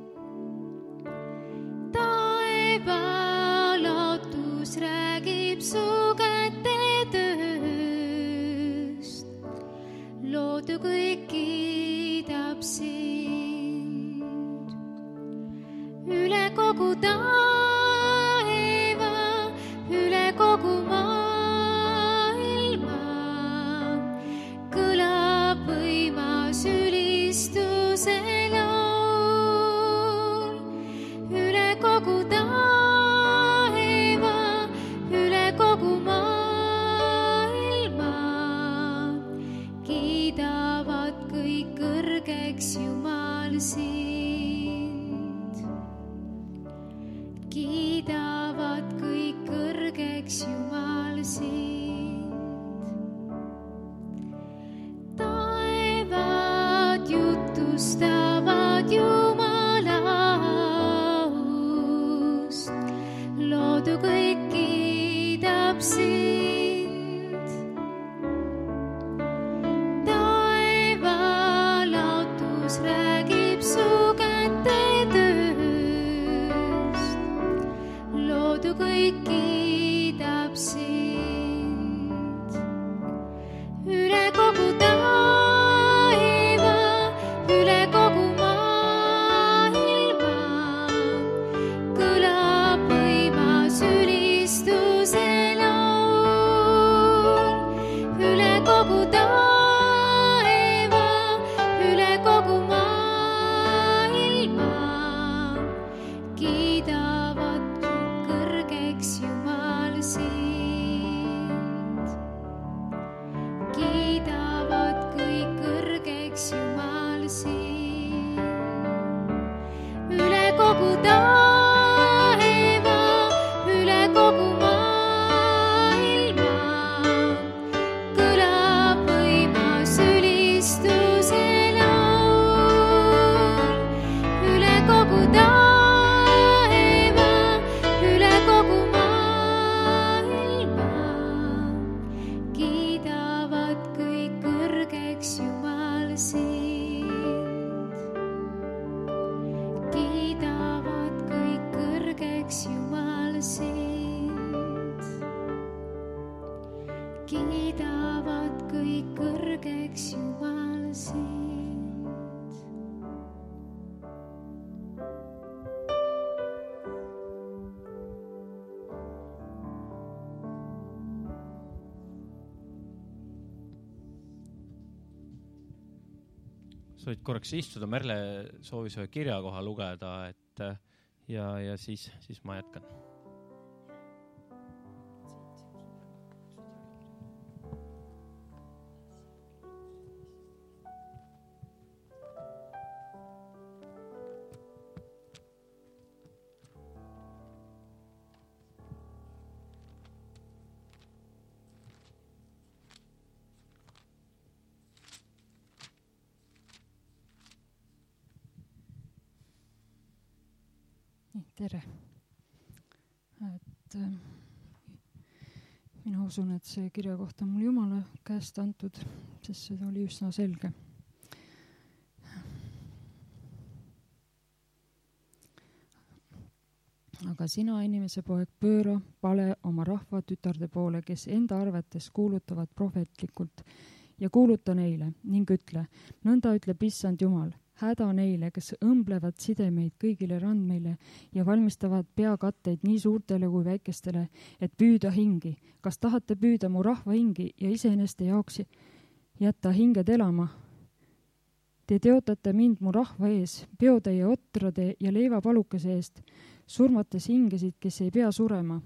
[SPEAKER 2] Taevalautus räägib su käte tööst. Loodu kõik kiidab sind. Üle kogu taeva, üle kogu maailma kõlab võimas ülistuse laul. Üle kogu taeva, üle kogu maailma sind. Taevalaotus räägib su käte tööst. Loodu kõik kiidab sind. Üle kogu taeva, üle kogu maailma kõlab võimas ülistuse laul. Üle kogu taeva, üle kogu maailma kiidavad kõrgeks Jumal sind. Kiidavad kõik kõrgeks Jumal sind. Üle kogu taeva, üle kogu maailma kõlab võimas ülistuse laul. Üle kogu taeva, üle kogu maailma kiidavad kõik kõrgeks Jumal sind. Kiidavad kõik kõrgeks Jumal sind. Kiidavad kõik kõrgeks Jumal sind.
[SPEAKER 1] sa võid korraks istuda, Merle soovis ühe kirja koha lugeda, et ja, ja siis, siis ma jätkan.
[SPEAKER 4] Tere. Et äh, mina usun, et see kirja kohta on mul Jumala käest antud, sest see oli üsna selge. Aga sina, inimese poeg, pööra pale oma rahva tütarde poole, kes enda arvetes kuulutavad prohvetlikult ja kuuluta neile ning ütle, nõnda ütleb issand Jumal. Häda neile, kes õmblevad sidemeid kõigile randmeile ja valmistavad peakatteid nii suurtele kui väikestele, et püüda hingi. Kas tahate püüda mu rahva hingi ja iseeneste jaoks jätta hinged elama? Te teotate mind mu rahva ees, peotäie otrade ja leivapalukese eest, surmates hingesid, kes ei pea surema.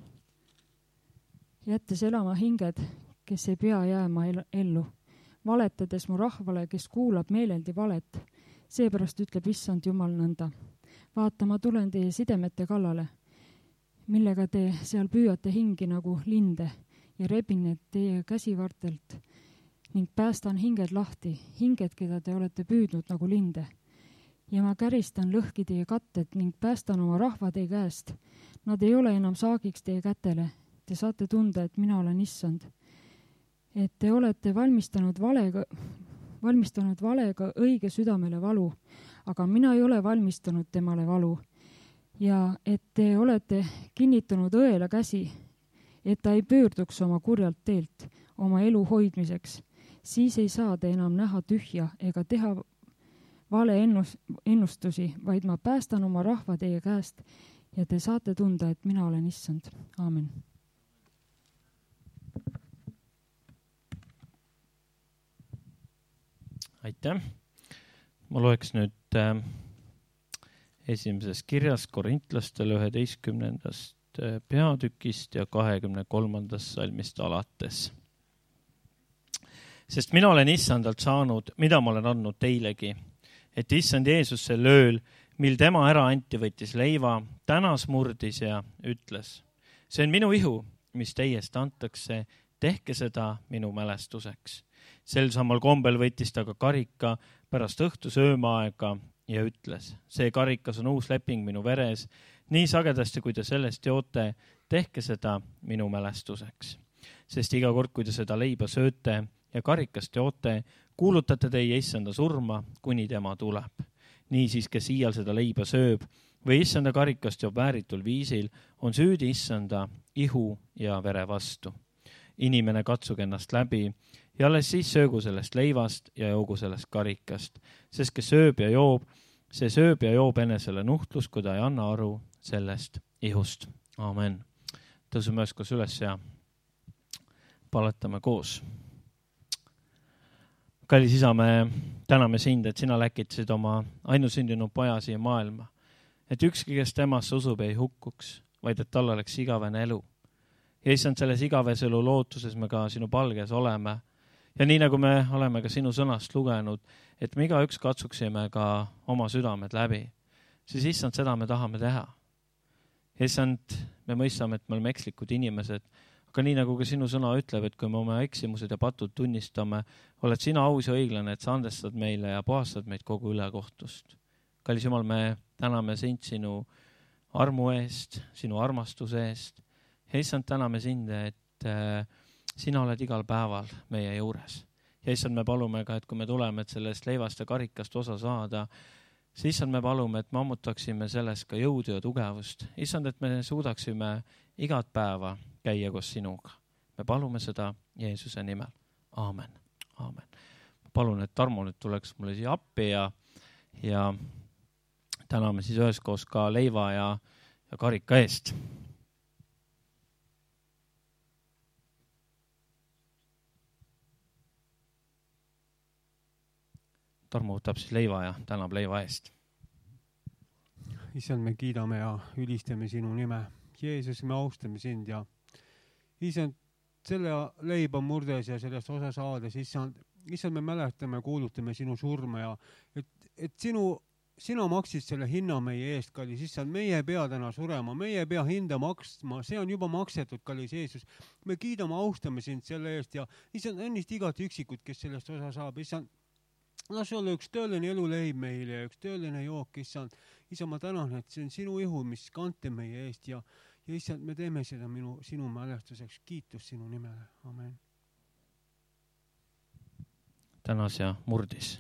[SPEAKER 4] Jättes elama hinged, kes ei pea jääma ellu. Valetades mu rahvale, kes kuulab meeleldi valet. Seepärast ütleb issand Jumal nõnda. Vaata, ma tulen teie sidemete kallale, millega te seal püüate hingi nagu linde ja rebin need teie käsivartelt ning päästan hinged lahti, hinged, keda te olete püüdnud nagu linde. Ja ma käristan lõhki teie katted ning päästan oma rahva teie käest. Nad ei ole enam saagiks teie kätele. Te saate tunda, et mina olen issand. Et te olete valmistanud valega valmistanud valega õige südamele valu, aga mina ei ole valmistanud temale valu. Ja et te olete kinnitanud õela käsi, et ta ei pöörduks oma kurjalt teelt oma elu hoidmiseks, siis ei saa te enam näha tühja ega teha vale ennus, ennustusi, vaid ma päästan oma rahva teie käest ja te saate tunda, et mina olen issand. Aamen.
[SPEAKER 1] Aitäh. Ma loeks nüüd äh, esimeses kirjas Korintlastele üheteistkümnendast äh, peatükist ja kahekümne kolmandast salmist alates. Sest mina olen issandalt saanud, mida ma olen andnud teilegi, et issand Jeesus sel ööl, mil tema ära anti, võttis leiva, tänas murdis ja ütles, see on minu ihu, mis teiest antakse, tehke seda minu mälestuseks. Sel samal kombel võttis ta ka karika pärast õhtu söömaaega ja ütles, see karikas on uus leping minu veres. Nii sagedasti, kui te sellest joote, tehke seda minu mälestuseks. Sest iga kord, kui te seda leiba sööte ja karikast joote, kuulutate teie issanda surma, kuni tema tuleb. Niisiis, kes iial seda leiba sööb või issanda karikast joob vääritul viisil, on süüdi issanda ihu ja vere vastu. Inimene katsug ennast läbi ja alles siis söögu sellest leivast ja joogu sellest karikast, sest kes sööb ja joob, see sööb ja joob enesele nuhtlus, kui ta ei anna aru sellest ihust. Aamen. Tõusume üheskoos üles ja paletame koos. Kallis isa, me täname sind, et sina läkitasid oma ainusündinud poja siia maailma. Et ükski, kes temasse usub, ei hukkuks, vaid et tal oleks igavene elu. Ja issand, selles igaves elu lootuses me ka sinu palges oleme. Ja nii nagu me oleme ka sinu sõnast lugenud, et me igaüks katsuksime ka oma südamed läbi, siis issand, seda me tahame teha. Issand, me mõistame, et me oleme ekslikud inimesed, aga nii nagu ka sinu sõna ütleb, et kui me oma eksimused ja patud tunnistame, oled sina aus ja õiglane, et sa andestad meile ja puhastad meid kogu ülekohtust. Kallis Jumal, me täname sind sinu armu eest, sinu armastuse eest. Ja issand, täname sind, et äh, sina oled igal päeval meie juures. Ja issand, me palume ka, et kui me tuleme, et sellest leivast ja karikast osa saada, siis issand, me palume, et me ammutaksime selles ka jõudu ja tugevust. Issand, et me suudaksime igat päeva käia koos sinuga. Me palume seda Jeesuse nimel. Aamen. Aamen. Ma palun, et Tarmo nüüd tuleks mulle siia appi ja, ja täname siis üheskoos ka leiva ja, ja karika eest. Tarmo võtab siis leiva ja tänab leiva eest.
[SPEAKER 5] Issand, me kiidame ja ülistame sinu nime. Jeesus, me austame sind ja issand, selle leiba murdes ja sellest osa saades, issand, issand, me mäletame, kuulutame sinu surma ja et, et sinu, sina maksid selle hinna meie eest, kallis issand, meie ei pea täna surema, meie ei pea hinda maksma, see on juba maksetud, kallis Jeesus. Me kiidame, austame sind selle eest ja issand, õnnist igat üksikut, kes sellest osa saab, issand, las olla üks tõeline elu leib meile ja üks tõeline jook, issand. Issand, ma tänan, et see on sinu ihu, mis kante meie eest ja, ja issand, me teeme seda minu, sinu mälestuseks. Kiitus sinu nimele. Amen.
[SPEAKER 1] Tänas ja murdis.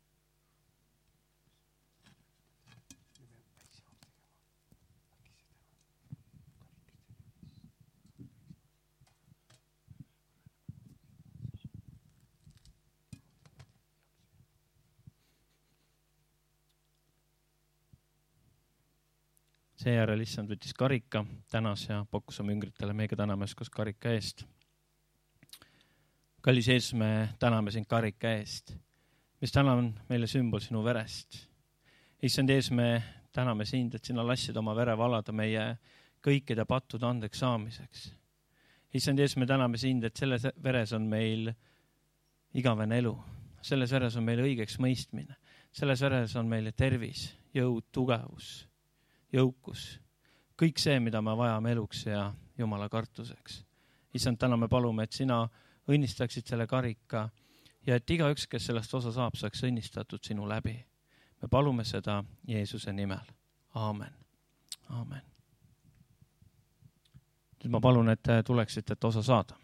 [SPEAKER 1] Seejärel issand võttis karika, tänas ja pakkus oma üngritele meiega täname üheskoos karika eest. Kallis Jeesus, me täname sind karika eest, mis täna on meile sümbol sinu verest. Issand Jeesus, me täname sind, et sina lassid oma vere valada meie kõikide pattude andeks saamiseks. Issand Jeesus, me täname sind, et selles veres on meil igavene elu. Selles veres on meil õigeks mõistmine. Selles veres on meile tervis, jõud, tugevus, jõukus, kõik see, mida me vajame eluks ja Jumala kartuseks. Issand, täna me palume, et sina õnnistaksid selle karika ja et igaüks, kes sellest osa saab, saaks õnnistatud sinu läbi. Me palume seda Jeesuse nimel. Aamen. Aamen. Nüüd ma palun, et tuleksite, et osa saada.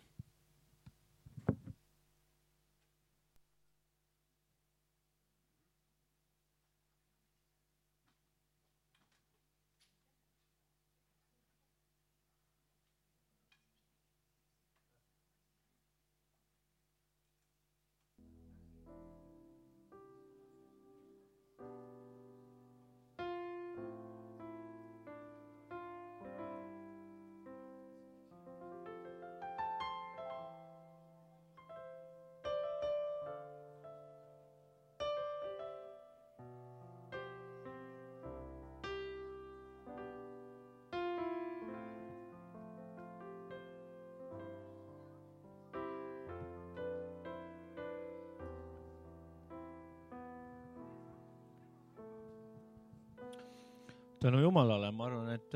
[SPEAKER 1] Tänu Jumalale, ma arvan, et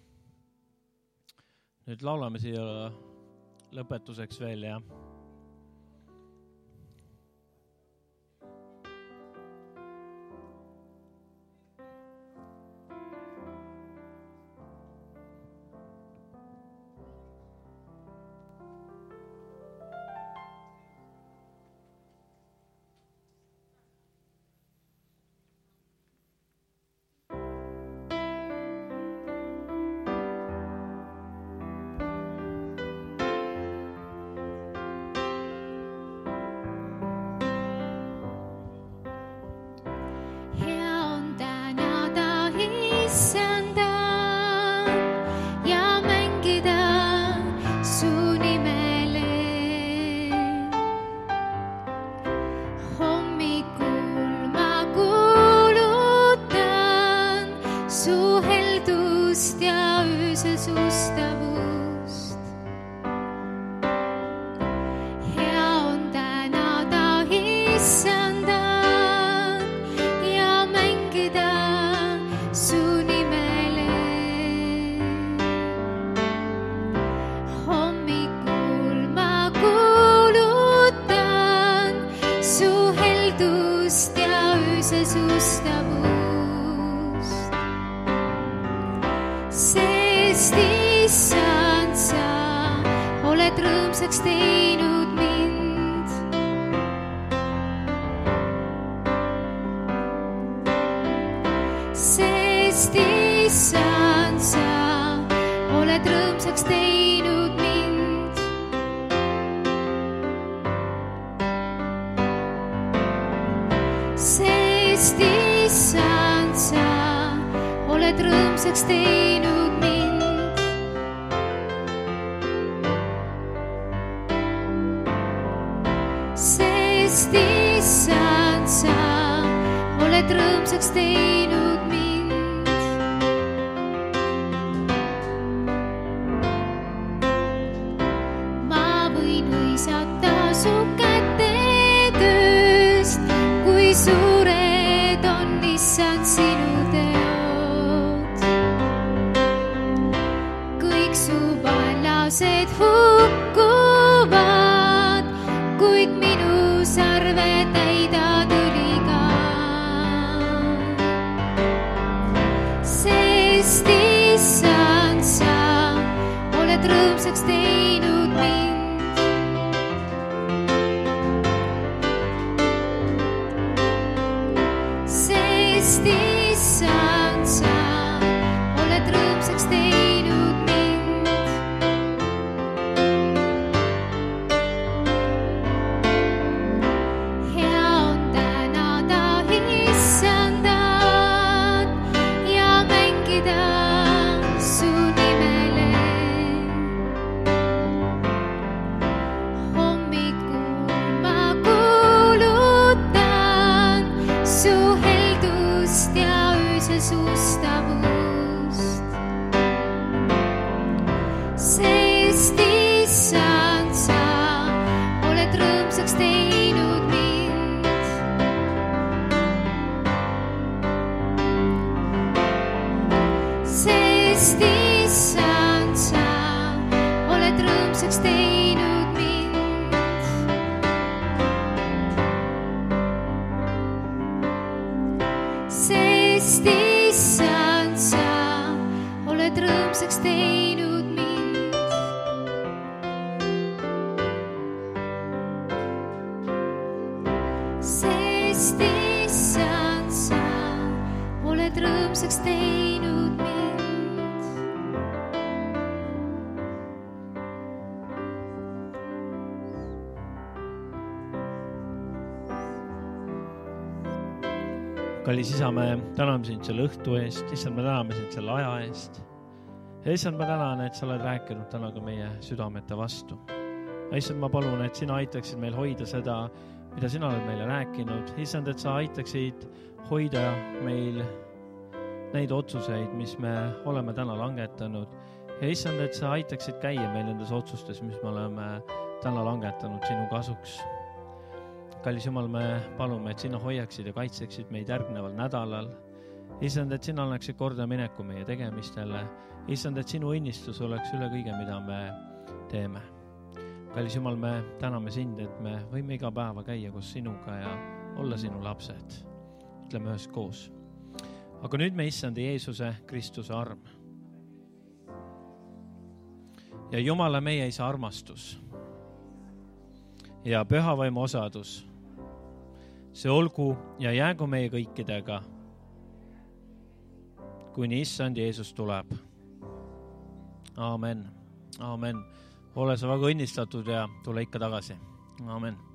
[SPEAKER 1] nüüd laulame siia lõpetuseks veel ja
[SPEAKER 2] heldust ja ööselsustavust. Hea on tänada Issandat ja mängida su nimele. Hommikul ma kuulutan su heldust ja ööselsustavust. Sest Issand, sa oled rõõmsaks teinud mind. Sest Issand, sa oled rõõmsaks teinud mind. Sest Issand, sa oled rõõmsaks teinud mind. Sest Issand, sa oled rõõmsaks teinud mind. Ma võin hõisata su käte tööst, kui suured on, Issand, sinu teod. Kõik su vallased hukkuvad, kuid minu sarve täidad õliga. Sest Issand, sa oled rõõmsaks teinud mind. Sest Issand, sa oled rõõmsaks teinud mind. Hea on tänada Issandat ja mängida su nimele. Hommikul ma kuulutan su heldust ja ööselsustavust. Sest Issand, sa oled rõõmsaks teinud mind. Sest Issand, sa oled rõõmsaks teinud mind. Sest Issand, sa oled rõõmsaks teinud mind. Sest Issand, sa oled rõõmsaks teinud mind.
[SPEAKER 1] kallis isa, me täname sind selle õhtu eest, issand, me täname sind selle aja eest. Ja issand, ma tänan, et sa oled rääkinud täna ka meie südamete vastu. Ja issand, ma palun, et sina aitaksid meil hoida seda, mida sina oled meile rääkinud. Issand, et sa aitaksid hoida meil neid otsuseid, mis me oleme täna langetanud. Ja issand, et sa aitaksid käia meil nendes otsustes, mis me oleme täna langetanud sinu kasuks. Kallis Jumal, me palume, et sina hoiaksid ja kaitseksid meid järgneval nädalal. Issand, et sina annaksid korda mineku meie tegemistele. Issand, et sinu õnnistus oleks üle kõige, mida me teeme. Kallis Jumal, me täname sind, et me võime iga päeva käia koos sinuga ja olla sinu lapsed. Ütleme ühes koos. Aga nüüd me issand Jeesuse Kristuse arm. Ja Jumala meie isa armastus ja püha vaimu osadus, see olgu ja jäägu meie kõikidega, kuni issand Jeesus tuleb. Aamen. Aamen. Ole sa väga õnnistatud ja tule ikka tagasi. Aamen.